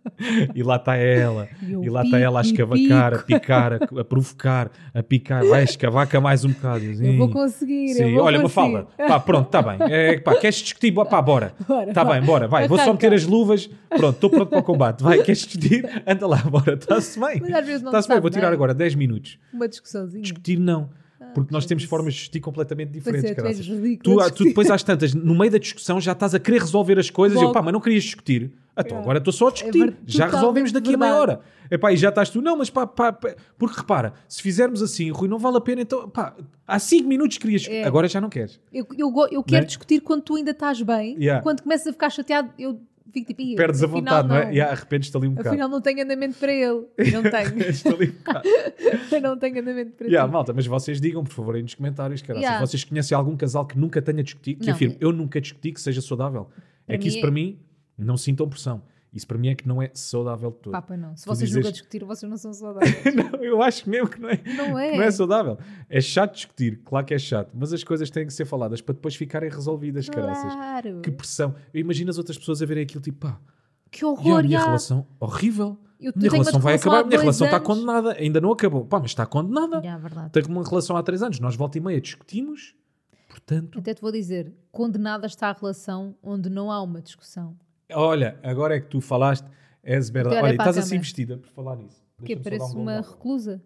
E lá está ela. E eu E lá está ela a pico e escavacar, a pico. picar, a provocar, a picar. Vai escavar cá mais um bocado. Eu vou conseguir. Sim, eu vou olha, conseguir. Mafalda, pá, pronto, está bem. Pá, queres discutir? Pá, bora. Bora, Está vá. bem, bora, vai. Vou só Arranca. meter as luvas. Pronto, estou pronto para o combate. Vai, queres discutir? Anda lá, bora. Está-se bem. Mas às vezes não Está-se sabe bem, vou tirar bem. agora 10 minutos. Uma discussãozinha. Discutir não. Porque nós já temos disse. formas de discutir completamente diferentes, Pois é, tu és caraças. ridículo a Tu depois às tantas, no meio da discussão, já estás a querer resolver as coisas. E eu, Logo. pá, mas não querias discutir. Então É. agora estou só a discutir. Já totalmente resolvemos daqui a meia verdade. hora. Epá, e já estás tu, não, mas pá, porque repara, se fizermos assim, Rui, não vale a pena, então, pá, há 5 minutos querias, É. agora já não queres. Eu quero Né? discutir quando tu ainda estás bem. Yeah. Quando começas a ficar chateado, eu fico tipo... "Ih, Perdes a afinal vontade, não é? E arrependes-te ali um bocado. Afinal não tenho andamento para ele. Não tenho. Arrependes-te ali um bocado. Eu não tenho andamento para Yeah, ti. malta, mas vocês digam, por favor, aí nos comentários, caraças. Yeah. Vocês conhecem algum casal que nunca tenha discutido? Que Não. afirme, eu nunca discuti, que seja saudável. Para É que mim isso é- para mim, não sintam pressão. Isso para mim é que não é saudável de todo. Papa, não. Se Tu vocês dizes- nunca discutiram, vocês não são saudáveis. Não, eu acho mesmo que não é, Não é. que não é saudável. É chato discutir, claro que é chato, mas as coisas têm que ser faladas para depois ficarem resolvidas, caraças. Claro. Que pressão. Eu imagino as outras pessoas a verem aquilo tipo, pá, Que e a horror, minha já. relação, horrível. Eu A minha tenho uma relação vai relação acabar, há a minha 2 relação está anos. condenada. Ainda não acabou. Pá, mas está condenada. Já, verdade. Tenho uma relação há 3 anos. Nós volta e meia discutimos, portanto... Até te vou dizer, condenada está a relação onde não há uma discussão. Olha, agora é que tu falaste, és verdade. Olha Olha, para a estás assim câmera. vestida por falar nisso. Porque Deixa-me só dar parece um uma golo de água. reclusa.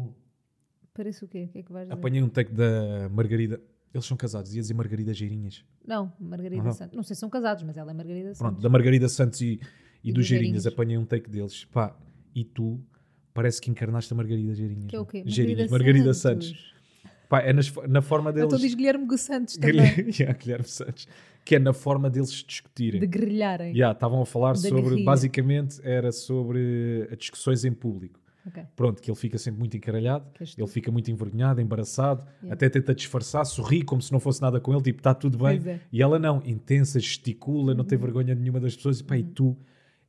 Parece o quê? O que é que vais dizer? Apanhei um take da Margarida. Eles são casados, ia dizer Margarida Geirinhas. Não, Margarida Uhum. Santos. Não sei se são casados, mas ela é Margarida Santos. Pronto, da Margarida Santos e E do do Geirinhas. Geirinhas. Apanhei um take deles. Pá, e tu parece que encarnaste a Margarida Geirinhas. Que é o quê? Geirinhas, Margarida Santos. Pá, é na forma deles... Então diz Guilherme Gu Santos também. Yeah, Guilherme Santos. Que é na forma deles discutirem. De guerrilharem. Yeah, estavam a falar Da sobre, guerrilha. basicamente, era sobre discussões em público. Ok. Pronto, que ele fica sempre muito encaralhado, Que és tu. ele fica muito envergonhado, embaraçado, Yeah. até tenta disfarçar, sorri como se não fosse nada com ele, tipo, está tudo bem. Pois é. E ela não, intensa, gesticula, não tem vergonha nenhuma das pessoas, e pá, e tu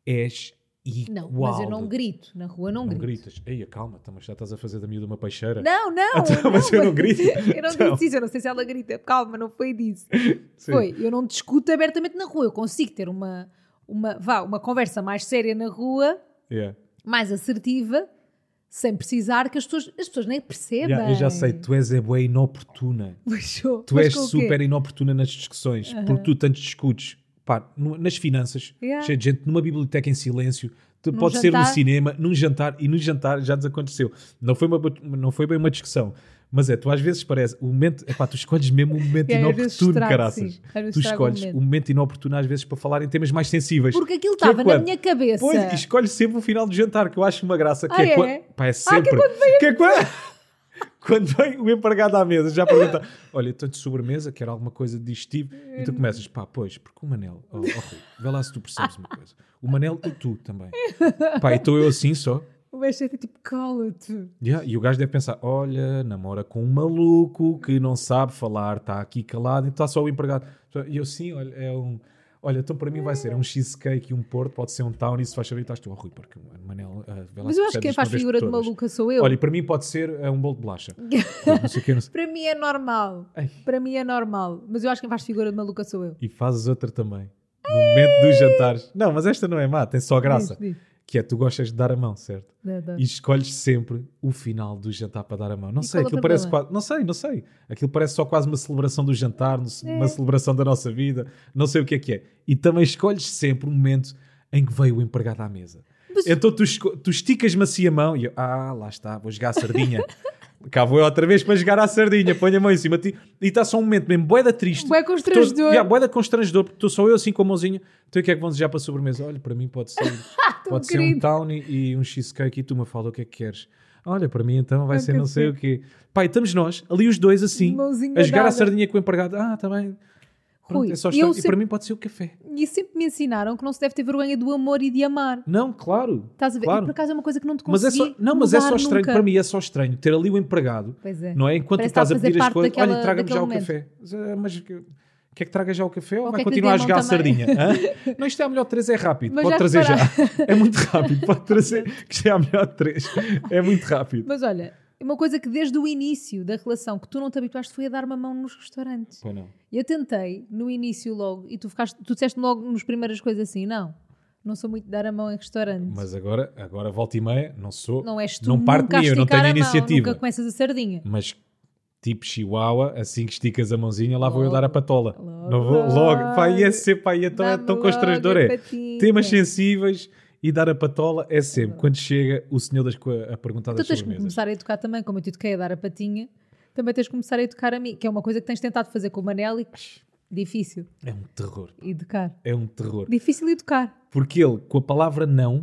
és igual. Não, mas eu não grito. Na rua não Não grito. gritas. Ei, calma, então, mas já estás a fazer da miúda uma peixeira. Não, não. Então, mas eu não grito. Eu não Então. disse isso, eu não sei se ela grita. Calma, não foi disso. Sim. Foi, eu não discuto abertamente na rua. Eu consigo ter uma conversa mais séria na rua, Yeah. mais assertiva, sem precisar que as pessoas nem percebam. Yeah, eu já sei, tu és bué inoportuna. Tu és super inoportuna nas discussões, porque tu tanto discutes, pá, nas finanças, Yeah. cheio de gente, numa biblioteca em silêncio, Num pode ser no jantar. cinema, num jantar, e no jantar já nos aconteceu. Não foi bem uma discussão, mas tu às vezes parece, o momento, epá, tu escolhes mesmo um momento Yeah, às vezes inoportuno, estrago, caraças. sim. Às vezes Tu estrago o escolhes momento. um momento inoportuno às vezes para falar em temas mais sensíveis. Porque aquilo Que é estava na quando? minha cabeça. Pois, e escolhe sempre o final do jantar, que eu acho uma graça, que Ah, é é? quando... Pá, é sempre... que é quando Quando vem o empregado à mesa, já pergunta: olha, estou de sobremesa, quero alguma coisa digestivo. E tu começas: pá, pois, porque o Manel, Rui, vê lá se tu percebes uma coisa. O Manel e tu também. Pá, e estou eu assim só. O gajo é tipo, cala-te. Yeah, e o gajo deve pensar: olha, namora com um maluco que não sabe falar, está aqui calado, e está só o empregado. E eu sim, olha, é um. Olha, então para mim vai ser um cheesecake e um porto, pode ser um town, e se faz saber, estás tu, Rui, porque o Manel. Vê lá Mas se eu acho que percebes quem isto faz uma vez figura por de todas. maluca sou eu. Olha, e para mim pode ser um bolo de bolacha. Não sei o que, não sei. Para mim é normal. Ai. Para mim é normal. Mas eu acho que quem faz figura de maluca sou eu. E fazes outra também. No momento dos jantares. Não, mas esta não é má, tem só graça. Diz. Que é, tu gostas de dar a mão, certo? Dá. E escolhes sempre o final do jantar para dar a mão. Não E sei, qual é o aquilo parece problema? quase... Não sei. Aquilo parece só quase uma celebração do jantar, É. uma celebração da nossa vida. Não sei o que é. E também escolhes sempre o momento em que veio o empregado à mesa. Mas- Então tu esticas-me assim a mão e eu, lá está, vou jogar a sardinha. Cá vou eu outra vez para jogar à sardinha, põe a mão em cima de ti e está só um momento mesmo, bué da triste. Bué constrangedor. Bué da constrangedor, porque estou só eu assim com a mãozinha. Então o que é que vão desejar para a sobremesa? Olha, para mim pode ser, pode ser um querido. townie e um cheesecake e tu me fala o que é que queres. Olha, para mim então vai Um ser não café. sei o quê. Pai, estamos nós, ali os dois assim, Mãozinha a jogar dada. à sardinha com o empregado. Está bem. Pronto, Rui, é só eu estranho. E sempre- para mim pode ser o café. E sempre me ensinaram que não se deve ter vergonha do amor e de amar. Não, claro. Estás a ver? Claro. E por acaso é uma coisa que não te Mas é consegui só, não, mas é só mudar estranho. nunca. Para mim é só estranho ter ali o empregado, Pois é. não é? Enquanto Parece tu estás que a está a pedir fazer as coisas, parte olha, traga-me já o daquele café. Mas quer que traga já o café ou Ou vai quer que lhe continuar a dê a jogar a mão também? sardinha? Hã? Não, isto é a melhor de 3, é rápido. Mas Pode já trazer já. reparaste? É muito rápido. Pode trazer, que isto é a melhor de 3. É muito rápido. Mas olha, uma coisa que desde o início da relação que tu não te habituaste foi a dar uma mão nos restaurantes. Pois não. Eu tentei no início logo, e tu disseste logo nas primeiras coisas assim, não sou muito de dar a mão em restaurantes. Mas agora volta e meia, não sou. Não és tu não parte nunca a de mim, eu não esticar tenho a mão, iniciativa. nunca começas a sardinha. Mas tipo chihuahua, assim que esticas a mãozinha, lá vou eu Logo. dar a patola. Logo. Não vou logo. Pá, ia ser, pá, é Dá-me tão logo constrangedor. a É patinha. temas sensíveis e dar a patola é sempre. Quando chega o senhor a perguntar Tu das tens que sobremesas. começar a educar também, como eu te eduquei a dar a patinha, também tens que começar a educar a mim, que é uma coisa que tens tentado fazer com o Manel e difícil É um terror. educar. É um terror. Difícil educar. Porque ele, com a palavra não,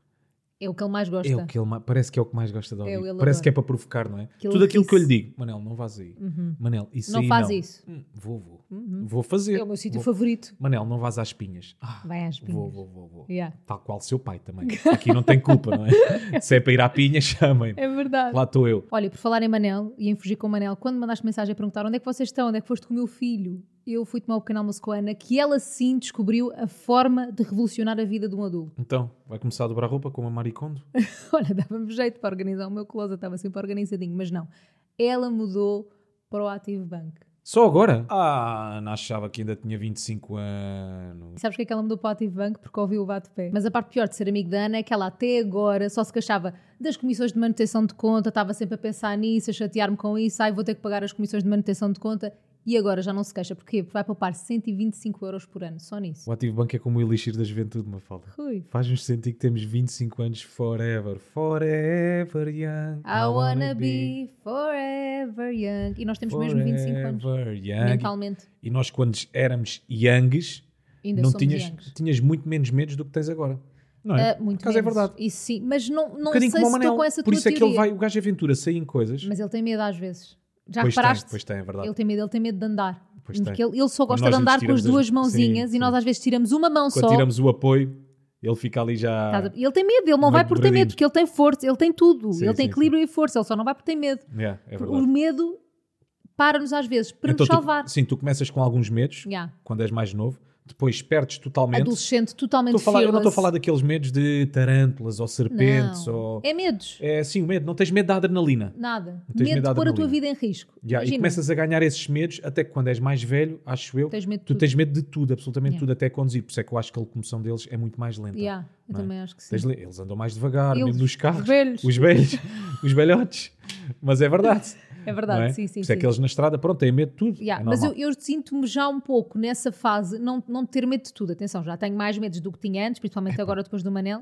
É o que ele mais gosta. é o que ele parece que é o que mais gosta de ouvir. ele Parece adora. que é para provocar, não é? Aquilo Tudo aquilo que eu lhe disse. digo. Manel, não vás aí. Manel, isso Não aí faz não. isso. Vou. Vou fazer. É o meu sítio Vou. favorito. Manel, não vás às espinhas. Vai às pinhas. Vou. Yeah. Tal qual seu pai também. Aqui não tem culpa, não é? Se é para ir à pinha, chamem. É verdade. Lá estou eu. Olha, por falar em Manel e em fugir com o Manel, quando me mandaste mensagem a perguntar onde é que vocês estão, onde é que foste com o meu filho, eu fui tomar um pequeno almoço com a Ana, que ela sim descobriu a forma de revolucionar a vida de um adulto. Então, vai começar a dobrar roupa como a Maricondo? Olha, dava-me jeito para organizar o meu closet, estava sempre organizadinho, mas não. Ela mudou para o Active Bank. Só agora? Ah, Ana achava que ainda tinha 25 anos. E sabes porque é que ela mudou para o Active Bank? Porque ouviu o bate-pé. Mas a parte pior de ser amigo da Ana é que ela até agora só se queixava das comissões de manutenção de conta, estava sempre a pensar nisso, a chatear-me com isso, vou ter que pagar as comissões de manutenção de conta. E agora já não se queixa. Porquê? Porque vai poupar 125 euros por ano, só nisso. O Active Bank é como o elixir da juventude, Mafalda. Rui. Faz-nos sentir que temos 25 anos forever. Forever young. I wanna be forever young. E nós temos mesmo 25 anos. Forever young. Mentalmente. E nós, quando éramos youngs, Ainda não somos youngs. tinhas muito menos medos do que tens agora. Não é? Muito Por acaso é menos. verdade. Isso sim. Mas não Um bocadinho sei como se o Manel. estou com essa Por tua isso é que ele teoria. vai, o gajo aventura, sai em coisas. Mas ele tem medo às vezes. Já Pois reparaste? Pois tem, é verdade. Ele tem medo de andar. Pois tem. Porque ele só gosta Quando de nós andar com as tiramos duas as- mãozinhas sim, e nós sim. às vezes tiramos uma mão Quando só. tiramos o apoio, ele fica ali já... E ele tem medo, ele não vai por ter dobradinho. medo, porque ele tem força, ele tem tudo. Sim, ele tem sim, equilíbrio e força, ele só não vai por ter medo. É O verdade. medo para-nos às vezes, para Então, nos salvar. sim, tu começas com alguns medos, Yeah. quando és mais novo, depois perdes totalmente. Adolescente totalmente Eu não estou a fearless. falar daqueles medos de tarântulas ou serpentes. Não. Ou... É medos. É sim, o medo. Não tens medo da adrenalina. Nada. tens medo Medo da de pôr a tua adrenalina. vida em risco. E Imagina, começas a ganhar esses medos até que quando és mais velho, acho eu, Tens medo de tu tudo. tens medo de tudo, absolutamente Yeah. tudo, até conduzir. Por isso é que eu acho que a locomoção deles é muito mais lenta. Yeah, eu não é? também acho que sim. Eles andam mais devagar, Eles, mesmo nos carros. os velhos. Os velhos, os velhotes. Mas é verdade. É verdade, não é? sim, sim. Por isso é sim. que eles na estrada, pronto, têm medo de tudo. Yeah, É mas normal. eu sinto-me já um pouco nessa fase, não ter medo de tudo. Atenção, já tenho mais medos do que tinha antes, principalmente agora depois do Manel.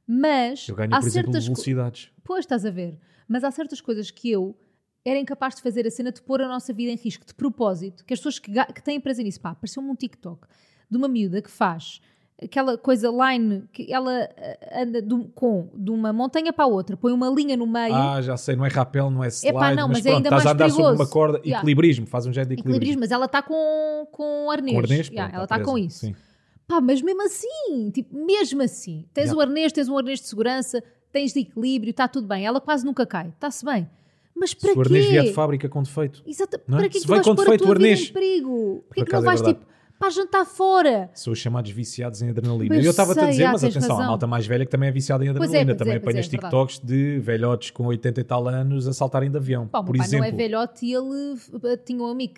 Mas Eu ganho, há por exemplo, certas velocidades. Pois, estás a ver. Mas há certas coisas que eu era incapaz de fazer a cena de pôr a nossa vida em risco de propósito, que as pessoas que têm prazer nisso, pá, apareceu-me um TikTok de uma miúda que faz aquela coisa line, que ela anda de uma montanha para a outra, põe uma linha no meio, Ah, já sei, não é rapel, não é slide, Epá, não, mas mas é pronto, ainda estás mais a andar sobre perigoso. uma corda, Yeah. equilibrismo, faz um jeito de equilibrismo, equilibrismo. mas ela está com arnês. Com arnês, Yeah, pronto, ela está está com presa, isso. sim. Pá, mas mesmo assim, tipo, mesmo assim, tens Yeah. o arnês, tens um arnês de segurança, tens de equilíbrio, está tudo bem. Ela quase nunca cai, está-se bem. Mas para Se o arnês vier de quê? fábrica com defeito. Exato, Não é? para que Se tu vem vais com pôr a defeito tua o vida em arnês. perigo? Porquê Por que não acaso é vais, verdade. tipo, para jantar fora? São os chamados viciados em adrenalina. Mas Eu estava-te a sei, dizer, mas tens atenção, razão. a malta mais velha que também é viciada em Pois é, adrenalina. pois Também é, pois apanhas é, verdade. TikToks de velhotes com 80 e tal anos a saltarem de avião. Pá, o por meu pai exemplo. não é velhote e ele tinha um amigo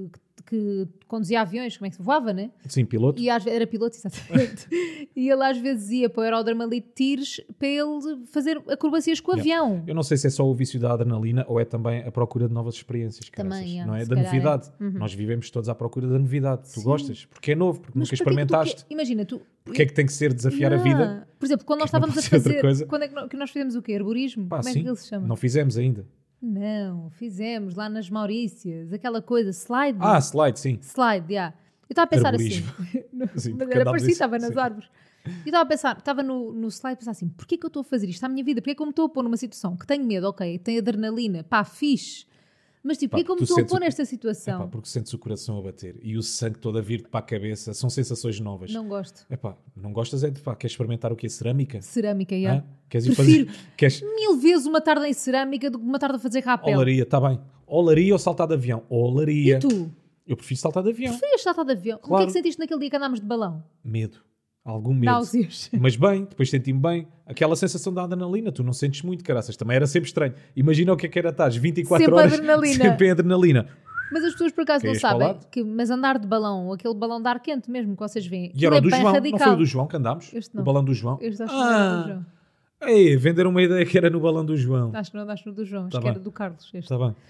que conduzia aviões, como é que se voava, né? Sim, piloto. E era piloto, exatamente. E ele às vezes ia para o aeródromo ali de tiros para ele fazer acrobacias com o Yeah. avião. Eu não sei se é só o vício da adrenalina ou é também a procura de novas experiências. Também, caraças, yeah, não é? se Da calhar é. novidade. Nós vivemos todos à procura da novidade. Tu Sim. gostas? Porque é novo, porque Mas nunca para que é que tu experimentaste. Imagina, tu... Porque é que tem que ser desafiar a Yeah. vida? Por exemplo, quando nós Que não estávamos a pode ser outra fazer... coisa. Quando é que nós fizemos o quê? Arborismo? Pá, Como é sim, que ele se chama? não fizemos ainda. Não, fizemos lá nas Maurícias, aquela coisa, slide. Slide, sim. Slide, já. Eu estava a pensar assim, Arborismo. Sim, mas porque era andámos parecido, isso, estava nas sim. árvores. E eu estava a pensar, estava no slide a pensar assim, porquê que eu estou a fazer isto à minha vida? Porquê que eu me estou a pôr numa situação que tenho medo, ok, tenho adrenalina, pá, fixe, mas tipo, porquê que eu me tu estou a sentes pôr o- nesta Epá, situação? porque sentes o coração a bater e o sangue todo a vir-te para a cabeça. São sensações novas. Não gosto. Epá, não gostas é de pá, queres experimentar o quê? Cerâmica? Cerâmica, já. Hã? Queres ir Prefiro fazer? Queres 1000 vezes uma tarde em cerâmica do que uma tarde a fazer rapel. olaria? Está bem. Olaria ou saltar de avião? Olaria. E tu? Eu prefiro saltar de avião. Preferias saltar de avião? O que é Claro. que sentiste naquele dia que andámos de balão? Medo. Algum medo. Náuseas. Mas bem, depois senti-me bem. Aquela sensação da adrenalina, tu não sentes muito, caraças. Também era sempre estranho. Imagina o que era estás 24 Sempre horas adrenalina. sempre em adrenalina. Mas as pessoas por acaso não Queres para o sabem, lado? mas andar de balão, aquele balão de ar quente mesmo que vocês veem, E era o aquilo do é bem João. radical. Não foi o do João que andámos? Este não. O balão do João? Este acho que não era do João. Ei, venderam uma ideia que era no balão do João. Acho que não andaste no do João, Tá acho que era bem. do Carlos. Este. Está bem.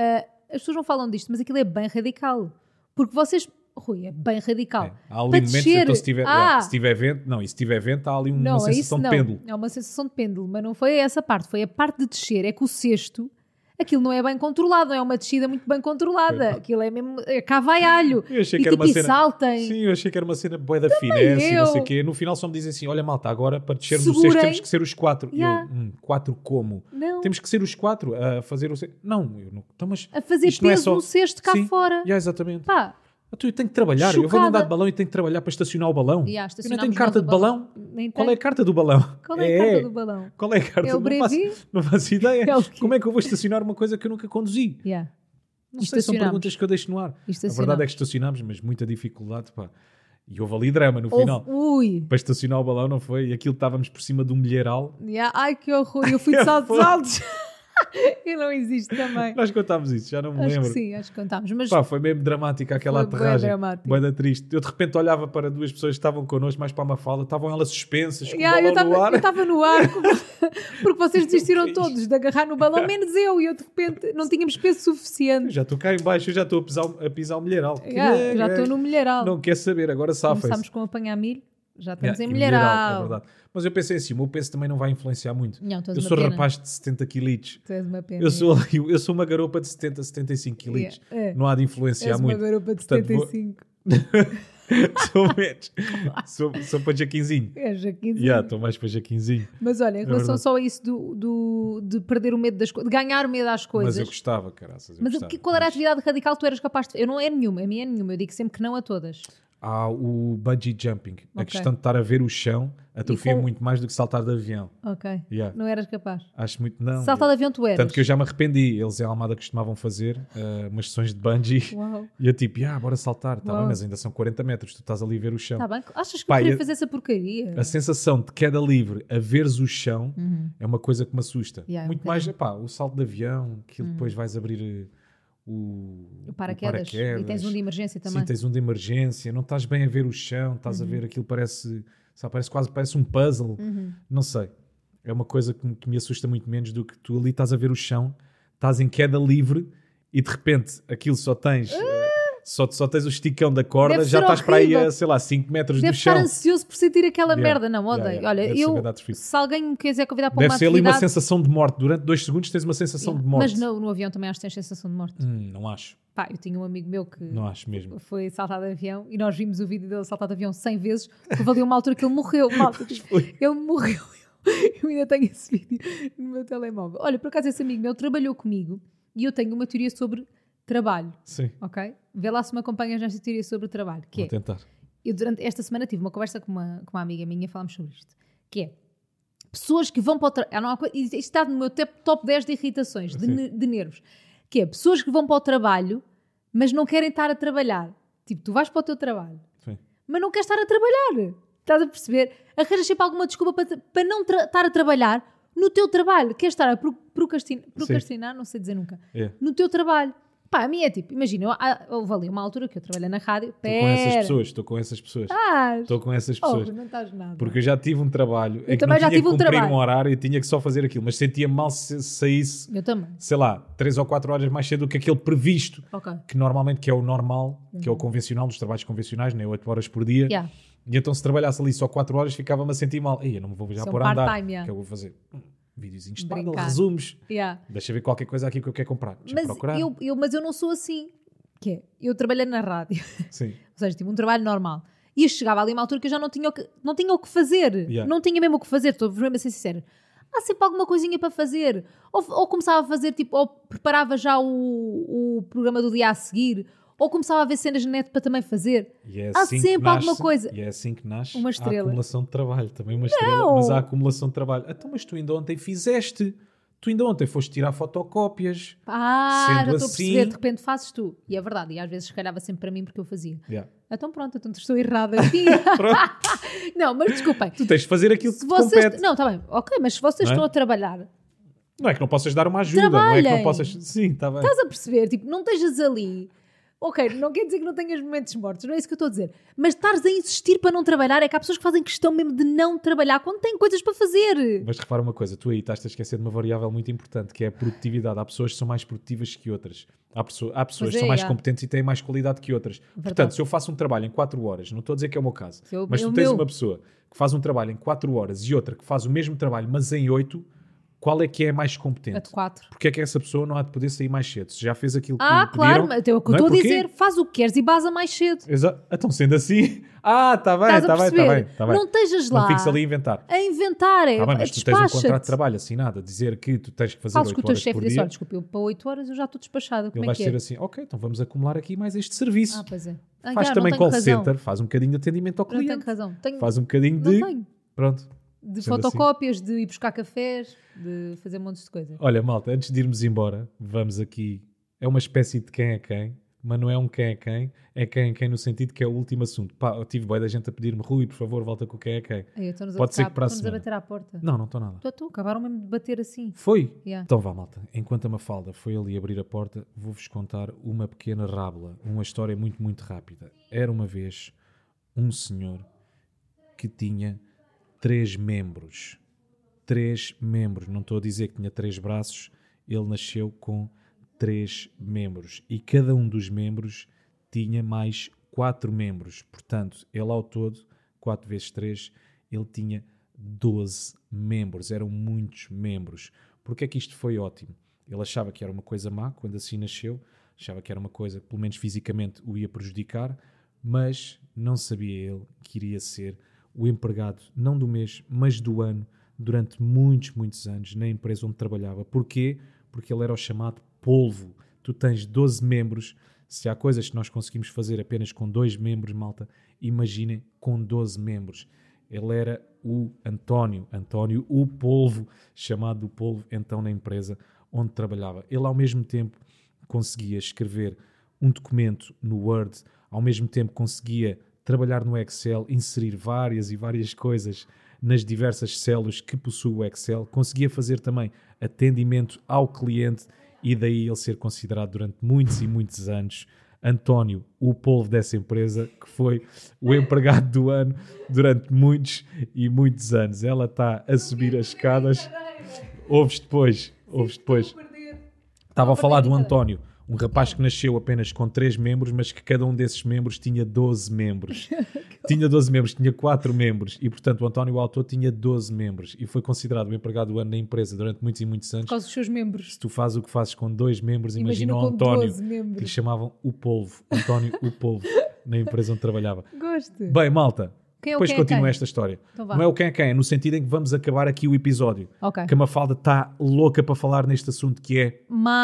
As pessoas não falam disto, mas aquilo é bem radical. Porque vocês... Rui, é bem radical. É. Há ali Para momentos, descer- então se tiver, Ah! se tiver vento, não, e se tiver vento, há ali uma Não, é sensação isso de não. pêndulo. É uma sensação de pêndulo, mas não foi essa parte. Foi a parte de descer. É que o cesto, aquilo não é bem controlado, não é uma descida muito bem controlada. Aquilo é mesmo... É cá vai alho. Eu achei E que era tipo, uma e cena. saltem. Sim, eu achei que era uma cena bué da finesse e não sei eu. o quê. No final só me dizem assim: olha, malta, agora para descermos o Segurem. sexto temos que ser os 4. Yeah. Eu, 4 como? Não. Temos que ser os 4 a fazer o sexto. Não, eu não. Então, mas A fazer isto não é peso só... no cesto cá Sim, fora. yeah, exatamente. Pá, Então, eu tenho que trabalhar. Eu venho Chocada. andar de balão e tenho que trabalhar para estacionar o balão. Yeah, eu não estacionámos tenho nós carta o de balão. Nem Qual tem. é a carta do balão? Qual é a carta do balão? Qual é a carta? É o brevi? Não faço ideia. É o quê? Como é que eu vou estacionar uma coisa que eu nunca conduzi? Yeah. Não sei, são Estacionámos. perguntas que eu deixo no ar. A Estacionámos. verdade é que estacionámos, mas muita dificuldade, pá. E houve ali drama no final. Ui. Para estacionar o balão, não foi? E aquilo estávamos por cima de um milheiral. Yeah. Ai, que horror. Eu fui de saltos Foi. altos. Eu não existo também. Nós contámos isso, já não me Acho lembro. que sim, acho que contámos. Mas Pá, foi mesmo dramática aquela Foi bué aterragem. dramático. Bué da triste. Eu de repente olhava para duas pessoas que estavam connosco, mais para uma falda, estavam elas suspensas, com yeah, o eu balão no ar. estava no ar porque vocês desistiram fiz? todos de agarrar no balão, menos eu. E eu de repente não tínhamos peso Eu suficiente. já estou cá em baixo, eu já estou a pisar o milheiral. Yeah, já estou no milharal. Não quer saber, agora safem-se. Começámos com apanhar milho, já estamos Yeah, em e milheiral, milharal. é verdade. Mas eu pensei assim, o meu peso também não vai influenciar muito. Não, tu és Eu uma sou pena. rapaz de 70 quilos. Tu és uma pena. Eu sou uma garopa de 70, 75 quilos. Yeah, é. Não há de influenciar És uma muito. garopa de Portanto, 75. Sou menos. Sou para Jaquinzinho. És Jaquinzinho. Já, estou mais para Jaquinzinho. Mas olha, em relação verdade. só a isso de perder o medo das coisas, de ganhar o medo às coisas. Mas eu gostava, caraças. Mas qual era a atividade radical que tu eras capaz de... Eu não é nenhuma, a minha é nenhuma. Eu digo sempre que não a todas. Há o bungee jumping. A Ok. questão de estar a ver o chão atrofia com- muito mais do que saltar de avião. Ok. Yeah. Não eras capaz. Acho muito... Não. Saltar de avião tu eras. Tanto que eu já me arrependi. Eles em Almada costumavam fazer umas sessões de bungee. Uau. E eu tipo, bora saltar. Tá Uau. bem, mas ainda são 40 metros. Tu estás ali a ver o chão. Tá bem. Achas que Pá, eu queria eu- fazer essa porcaria? A sensação de queda livre a veres o chão é uma coisa que me assusta. Yeah, muito um mais, o salto de avião, que depois vais abrir O paraquedas. E tens um de emergência também. Sim, tens um de emergência. Não estás bem a ver o chão, estás a ver aquilo, parece um puzzle. Não sei. É uma coisa que me assusta muito menos do que tu ali estás a ver o chão, estás em queda livre e de repente aquilo só tens... Só tens o esticão da corda, Deve já ser estás para aí a, horrível. sei lá, 5 metros Deve do chão. estar ansioso por sentir aquela Yeah. merda. Não, odeio. Yeah, yeah. Olha, Deve ser eu, verdade difícil. se alguém me quiser convidar para Deve uma ser ali uma atividade... sensação de morte. Durante 2 segundos tens uma sensação de morte. Mas no avião também acho que tens sensação de morte. Não acho. Pá, eu tinha um amigo meu que Não acho mesmo. foi saltar de avião e nós vimos o vídeo dele saltar de avião 100 vezes, porque ali uma altura que ele morreu. Malta, ele morreu. Eu ainda tenho esse vídeo no meu telemóvel. Olha, por acaso esse amigo meu trabalhou comigo e eu tenho uma teoria sobre trabalho, Sim, ok? Vê lá se me acompanhas nesta teoria sobre trabalho, que vou é, tentar. eu durante esta semana tive uma conversa com uma amiga minha, falámos sobre isto, que é, pessoas que vão para o trabalho, isto está no meu top 10 de irritações, de nervos, que é, pessoas que vão para o trabalho, mas não querem estar a trabalhar. Tipo, tu vais para o teu trabalho, Sim. mas não queres estar a trabalhar. Estás a perceber? Arranjas sempre alguma desculpa para não estar a trabalhar no teu trabalho. Queres estar a procrastinar, não sei dizer nunca, É. no teu trabalho. Pá, a mim é tipo, imagina, houve ali uma altura que eu trabalhei na rádio. Estou com essas pessoas. Estás? Estou com essas Oh, pessoas. não estás nada. Porque eu já tive um trabalho em que também não já tinha que tive um cumprir trabalho. um horário e tinha que só fazer aquilo. Mas sentia mal se saísse, Eu também. sei lá, 3 ou 4 horas mais cedo do que aquele previsto. Ok. Que normalmente que é o normal, que é o convencional, dos trabalhos convencionais, nem 8 horas por dia. Yeah. E então se trabalhasse ali só 4 horas ficava-me a sentir mal. Ei, eu não me vou já Isso é um pôr a andar. part-time, O yeah. que é que eu vou fazer? videozinhos de paddle, Brincar. resumos. Yeah. Deixa ver qualquer coisa aqui que eu quero comprar. Deixa eu procurar. Mas eu não sou assim. Que é, eu trabalhei na rádio. Sim. Ou seja, tive um trabalho normal. E chegava ali uma altura que eu já não tinha o que fazer. Yeah. Não tinha mesmo o que fazer, estou mesmo a ser sincera. Há sempre alguma coisinha para fazer. Ou começava a fazer, tipo, ou preparava já o programa do dia a seguir, ou começava a ver cenas na net para também fazer. E é Há assim que sempre nasce, alguma coisa. E é assim que nasce Uma a estrela. acumulação de trabalho. Também uma estrela, mas a acumulação de trabalho. Então, mas tu ainda ontem fizeste. Tu ainda ontem foste tirar fotocópias. Já Sendo estou a perceber, assim- de repente fazes tu. E é verdade, e às vezes calhava sempre para mim porque eu fazia. Yeah. Então pronto, então estou errada. Pronto. Não, mas desculpem. Tu tens de fazer aquilo que Se te vocês... compete. Não, está bem. Ok, mas se vocês Não é? estão a trabalhar, Não é que não possas dar uma ajuda. Não é que não Trabalhem. possas... Sim, está bem. estás a perceber? Tipo, não estejas ali. Ok, não quer dizer que não tenhas momentos mortos, não é isso que eu estou a dizer. Mas estares a insistir para não trabalhar, é que há pessoas que fazem questão mesmo de não trabalhar quando têm coisas para fazer. Mas repara uma coisa, tu aí estás a esquecer de uma variável muito importante, que é a produtividade. Há pessoas que são mais produtivas que outras. Há pessoas Pois que é, são mais já. competentes e têm mais qualidade que outras. Portanto, se eu faço um trabalho em 4 horas, não estou a dizer que é o meu caso, mas tu tens uma pessoa que faz um trabalho em 4 horas e outra que faz o mesmo trabalho, mas em 8, qual é que é mais A competente? de 4. Porque é que essa pessoa não há de poder sair mais cedo? Se já fez aquilo que Ah, lhe claro, pediram, mas é o que eu não é? estou a Porquê? dizer. Faz o que queres e baza mais cedo. Então, sendo assim... Ah, está bem, Estás a está bem, está perceber? bem, está bem. Não estejas lá Não fiques ali a inventar. a inventar. Está bem, mas tu tens um despacha-te. contrato de trabalho assinado a dizer que tu tens que fazer Falas 8 com o teu horas chefe por e disse, dia. olha, desculpa, eu para 8 horas eu já estou despachada. Ele Como vai é que ser é? assim, ok, então vamos acumular aqui mais este serviço. Ah, pois é. Ah, Faz já, também não tenho call razão. center, faz um bocadinho de atendimento ao Não tenho cliente. razão. Tenho, Faz um bocadinho não de... tenho. Pronto. De Sendo fotocópias, de ir buscar cafés, de fazer montes de coisa. Olha, malta, antes de irmos embora, vamos aqui... É uma espécie de quem é quem, mas não é um quem é quem no sentido que é o último assunto. Pá, eu tive bué da gente a pedir-me, Rui, por favor, volta com o quem é quem. Aí, estou-nos Pode ser a que para a estão-nos a semana. bater à porta. Não estou nada. Estou, acabaram mesmo de bater assim. Foi? Yeah. Então vá, malta. Enquanto a Mafalda foi ali abrir a porta, vou-vos contar uma pequena rábula, uma história muito, muito rápida. Era uma vez um senhor que tinha 3 membros. 3 membros. Não estou a dizer que tinha 3 braços. Ele nasceu com 3 membros. E cada um dos membros tinha mais 4 membros. Portanto, ele ao todo, 4 vezes 3, ele tinha 12 membros. Eram muitos membros. Porque é que isto foi ótimo? Ele achava que era uma coisa má quando assim nasceu. Achava que era uma coisa que, pelo menos fisicamente, o ia prejudicar. Mas não sabia ele que iria ser o empregado, não do mês, mas do ano, durante muitos, muitos anos, na empresa onde trabalhava. Porquê? Porque ele era o chamado polvo. Tu tens 12 membros. Se há coisas que nós conseguimos fazer apenas com 2 membros, malta, imaginem com 12 membros. Ele era o António, o polvo, chamado o polvo, então, na empresa onde trabalhava. Ele, ao mesmo tempo, conseguia escrever um documento no Word, ao mesmo tempo conseguia trabalhar no Excel, inserir várias e várias coisas nas diversas células que possui o Excel, conseguia fazer também atendimento ao cliente e daí ele ser considerado durante muitos e muitos anos António, o polvo dessa empresa, que foi o empregado do ano durante muitos e muitos anos. Ela está a subir as escadas. Ouves depois. Estava a falar do António, um rapaz que nasceu apenas com 3 membros, mas que cada um desses membros tinha 12 membros. Tinha 12 membros, tinha 4 membros. E, portanto, o António, o autor, tinha 12 membros. E foi considerado o empregado do ano na empresa durante muitos e muitos anos. Por causa dos seus membros. Se tu fazes o que fazes com 2 membros, imagina o com António, 12 membros. que lhe chamavam o polvo. António, o polvo, na empresa onde trabalhava. Gosto. Bem, malta, Quem é o depois quem é continua quem? esta história. Então vá. Não é o quem é quem, é no sentido em que vamos acabar aqui o episódio. Ok. Que a Mafalda está louca para falar neste assunto, que é...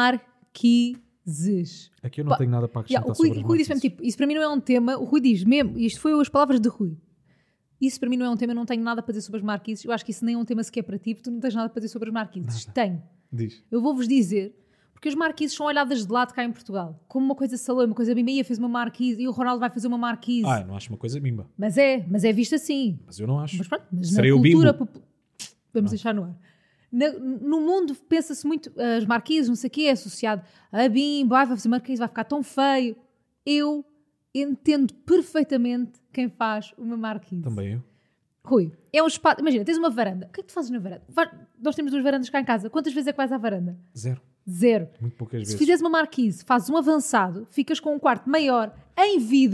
Marquises. Aqui eu não tenho nada para acrescentar O sobre Rui, os o Rui disse mesmo, marquises. tipo, isso para mim não é um tema. O Rui diz mesmo, e isto foi as palavras de Rui. Isso para mim não é um tema, eu não tenho nada para dizer sobre as marquises. Eu acho que isso nem é um tema sequer para ti, porque tu não tens nada para dizer sobre as marquises. Tenho. Diz. Eu vou-vos dizer, porque as marquises são olhadas de lado cá em Portugal. Como uma coisa salão, uma coisa bimba, fez uma marquise e o Ronaldo vai fazer uma marquise. Ah, eu não acho uma coisa mimba. Mas é visto assim. Mas eu não acho. Mas pronto, mas Serei na o cultura bimbo. vamos deixar no ar. No mundo pensa-se muito, as marquises, não sei o quê, é associado a bimbo, vai fazer marquise, vai ficar tão feio. Eu entendo perfeitamente quem faz uma marquise. Também eu. Rui, é um espaço, imagina, tens uma varanda. O que é que tu fazes na varanda? Nós temos 2 varandas cá em casa. Quantas vezes é que vais à varanda? 0. 0. Muito poucas Se vezes. fizeres uma marquise, fazes um avançado, ficas com um quarto maior, em vidro,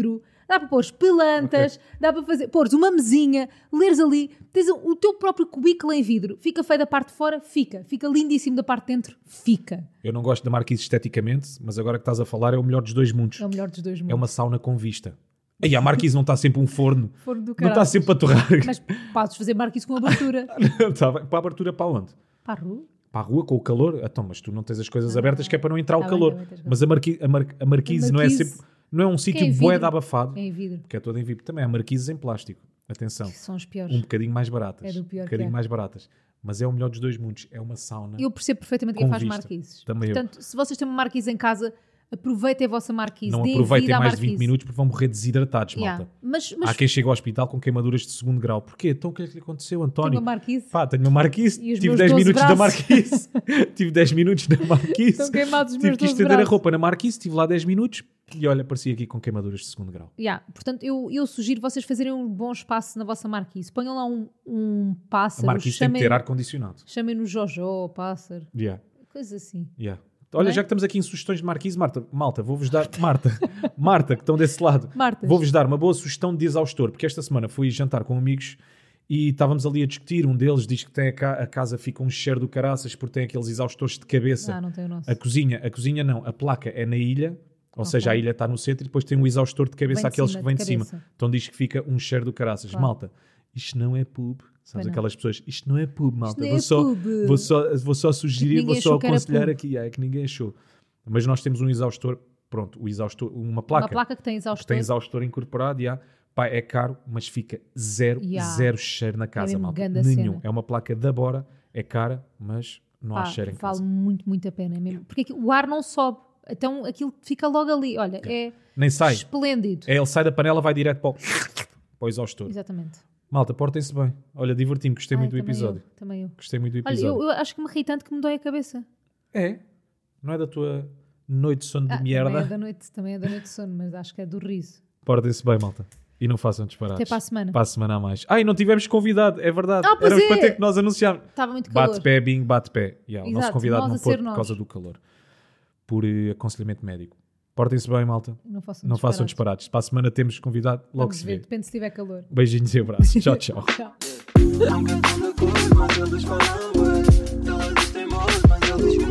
Dá para pôr pelantas, dá para fazer, pôres uma mesinha, leres ali, tens o teu próprio cubículo em vidro. Fica feio da parte de fora? Fica. Fica lindíssimo da parte de dentro? Fica. Eu não gosto da marquise esteticamente, mas agora que estás a falar é o melhor dos dois mundos. É o melhor dos dois mundos. É uma sauna com vista. Aí a marquise não está sempre um forno. Forno do Não caralho. está sempre a torrar. Mas podes fazer marquise com abertura. Tá bem. Para a abertura para onde? Para a rua? Para a rua com o calor? Então, mas tu não tens as coisas abertas que é para não entrar Tá o bem, calor. tá bem, tens Mas a marquise não é marquise sempre... Não é um sítio em bué de vidro. abafado. É em vidro. Porque é todo em vidro. Também há marquises em plástico. Atenção. Que são os piores. Um bocadinho mais baratas. É do pior Um que bocadinho é. mais baratas. Mas é o melhor dos dois mundos. É uma sauna. Eu percebo perfeitamente Com quem faz vista. marquises. Também eu. Portanto, se vocês têm uma marquise em casa, aproveitem a vossa marquise. Não deem aproveitem vida à mais de marquise. 20 minutos porque vão morrer desidratados, Yeah. malta. Mas Há quem chega ao hospital com queimaduras de 2º grau. Porquê? Então o que é que lhe aconteceu, António? tenho uma marquise. Pá, tenho uma marquise. E os Tive meus 10 12 minutos da braços. marquise. Tive 10 minutos na marquise. Estão queimados os Tive meus que 12 estender a braços. roupa na marquise. Estive lá 10 minutos. E olha, parecia aqui com queimaduras de 2º grau. Yeah. Portanto, eu sugiro vocês fazerem um bom espaço na vossa marquise. Ponham lá um pássaro. A marquise tem que ter ar-condicionado. Chamem-no Jojo, pássaro. Yeah. Coisa assim. Yeah. Olha, Não é? já que estamos aqui em sugestões de marquise, Malta, vou-vos dar... Marta, que estão desse lado. Martas. Vou-vos dar uma boa sugestão de exaustor, porque esta semana fui jantar com amigos e estávamos ali a discutir. Um deles diz que tem a casa fica um cheiro do caraças porque tem aqueles exaustores de cabeça. Ah, não tem o nosso. A cozinha não, a placa é na ilha, ou seja, a ilha está no centro e depois tem um exaustor de cabeça, Vem de aqueles cima, que vêm de de cima. cabeça. Então diz que fica um cheiro do caraças. Claro. Malta, isto não é pub. Sabes Pois não. aquelas pessoas, isto não é pub, malta. não é Vou só, pub. vou só sugerir, Ninguém vou só achou que era aconselhar pub. aqui, é que ninguém achou. Mas nós temos um exaustor, pronto, o exaustor, uma placa. Uma placa que tem Que exaustor. tem exaustor incorporado, já. Pá, é caro, mas fica zero cheiro na casa, mesmo malta. ganda Nenhum. cena. É uma placa da Bora, é cara, mas não há Pá, cheiro em vale casa. muito, muito a pena. É mesmo. Porque o ar não sobe. Então aquilo fica logo ali. Olha, é Nem sai. esplêndido. É, ele sai da panela, vai direto para o exaustor. Exatamente. Malta, portem-se bem. Olha, diverti-me, gostei muito do também episódio. Também eu. Gostei muito do Olha, episódio. eu acho que me ri tanto que me dói a cabeça. É? Não é da tua noite de sono de Também é merda? também é da noite de sono, mas acho que é do riso. Portem-se bem, malta. E não façam disparates. Até para a semana. Para a semana a mais. Ai, não tivemos convidado, é verdade. Ah, pois Éramos é. para ter que nós anunciarmos. Estava muito calor. Bate pé, bing, bate pé. Yeah, o nosso Exato, convidado nós não a ser pôde por nós. causa do calor. Por aconselhamento médico. Portem-se bem, malta. Não façam Não façam disparates. disparatos. Para a semana temos convidado, logo Vamos se ver, vê. depende se tiver calor. Beijinhos e abraços. Tchau, tchau. Tchau. Nunca estão de acordo, mas eles falam bué. Eles têm moço, mas eles que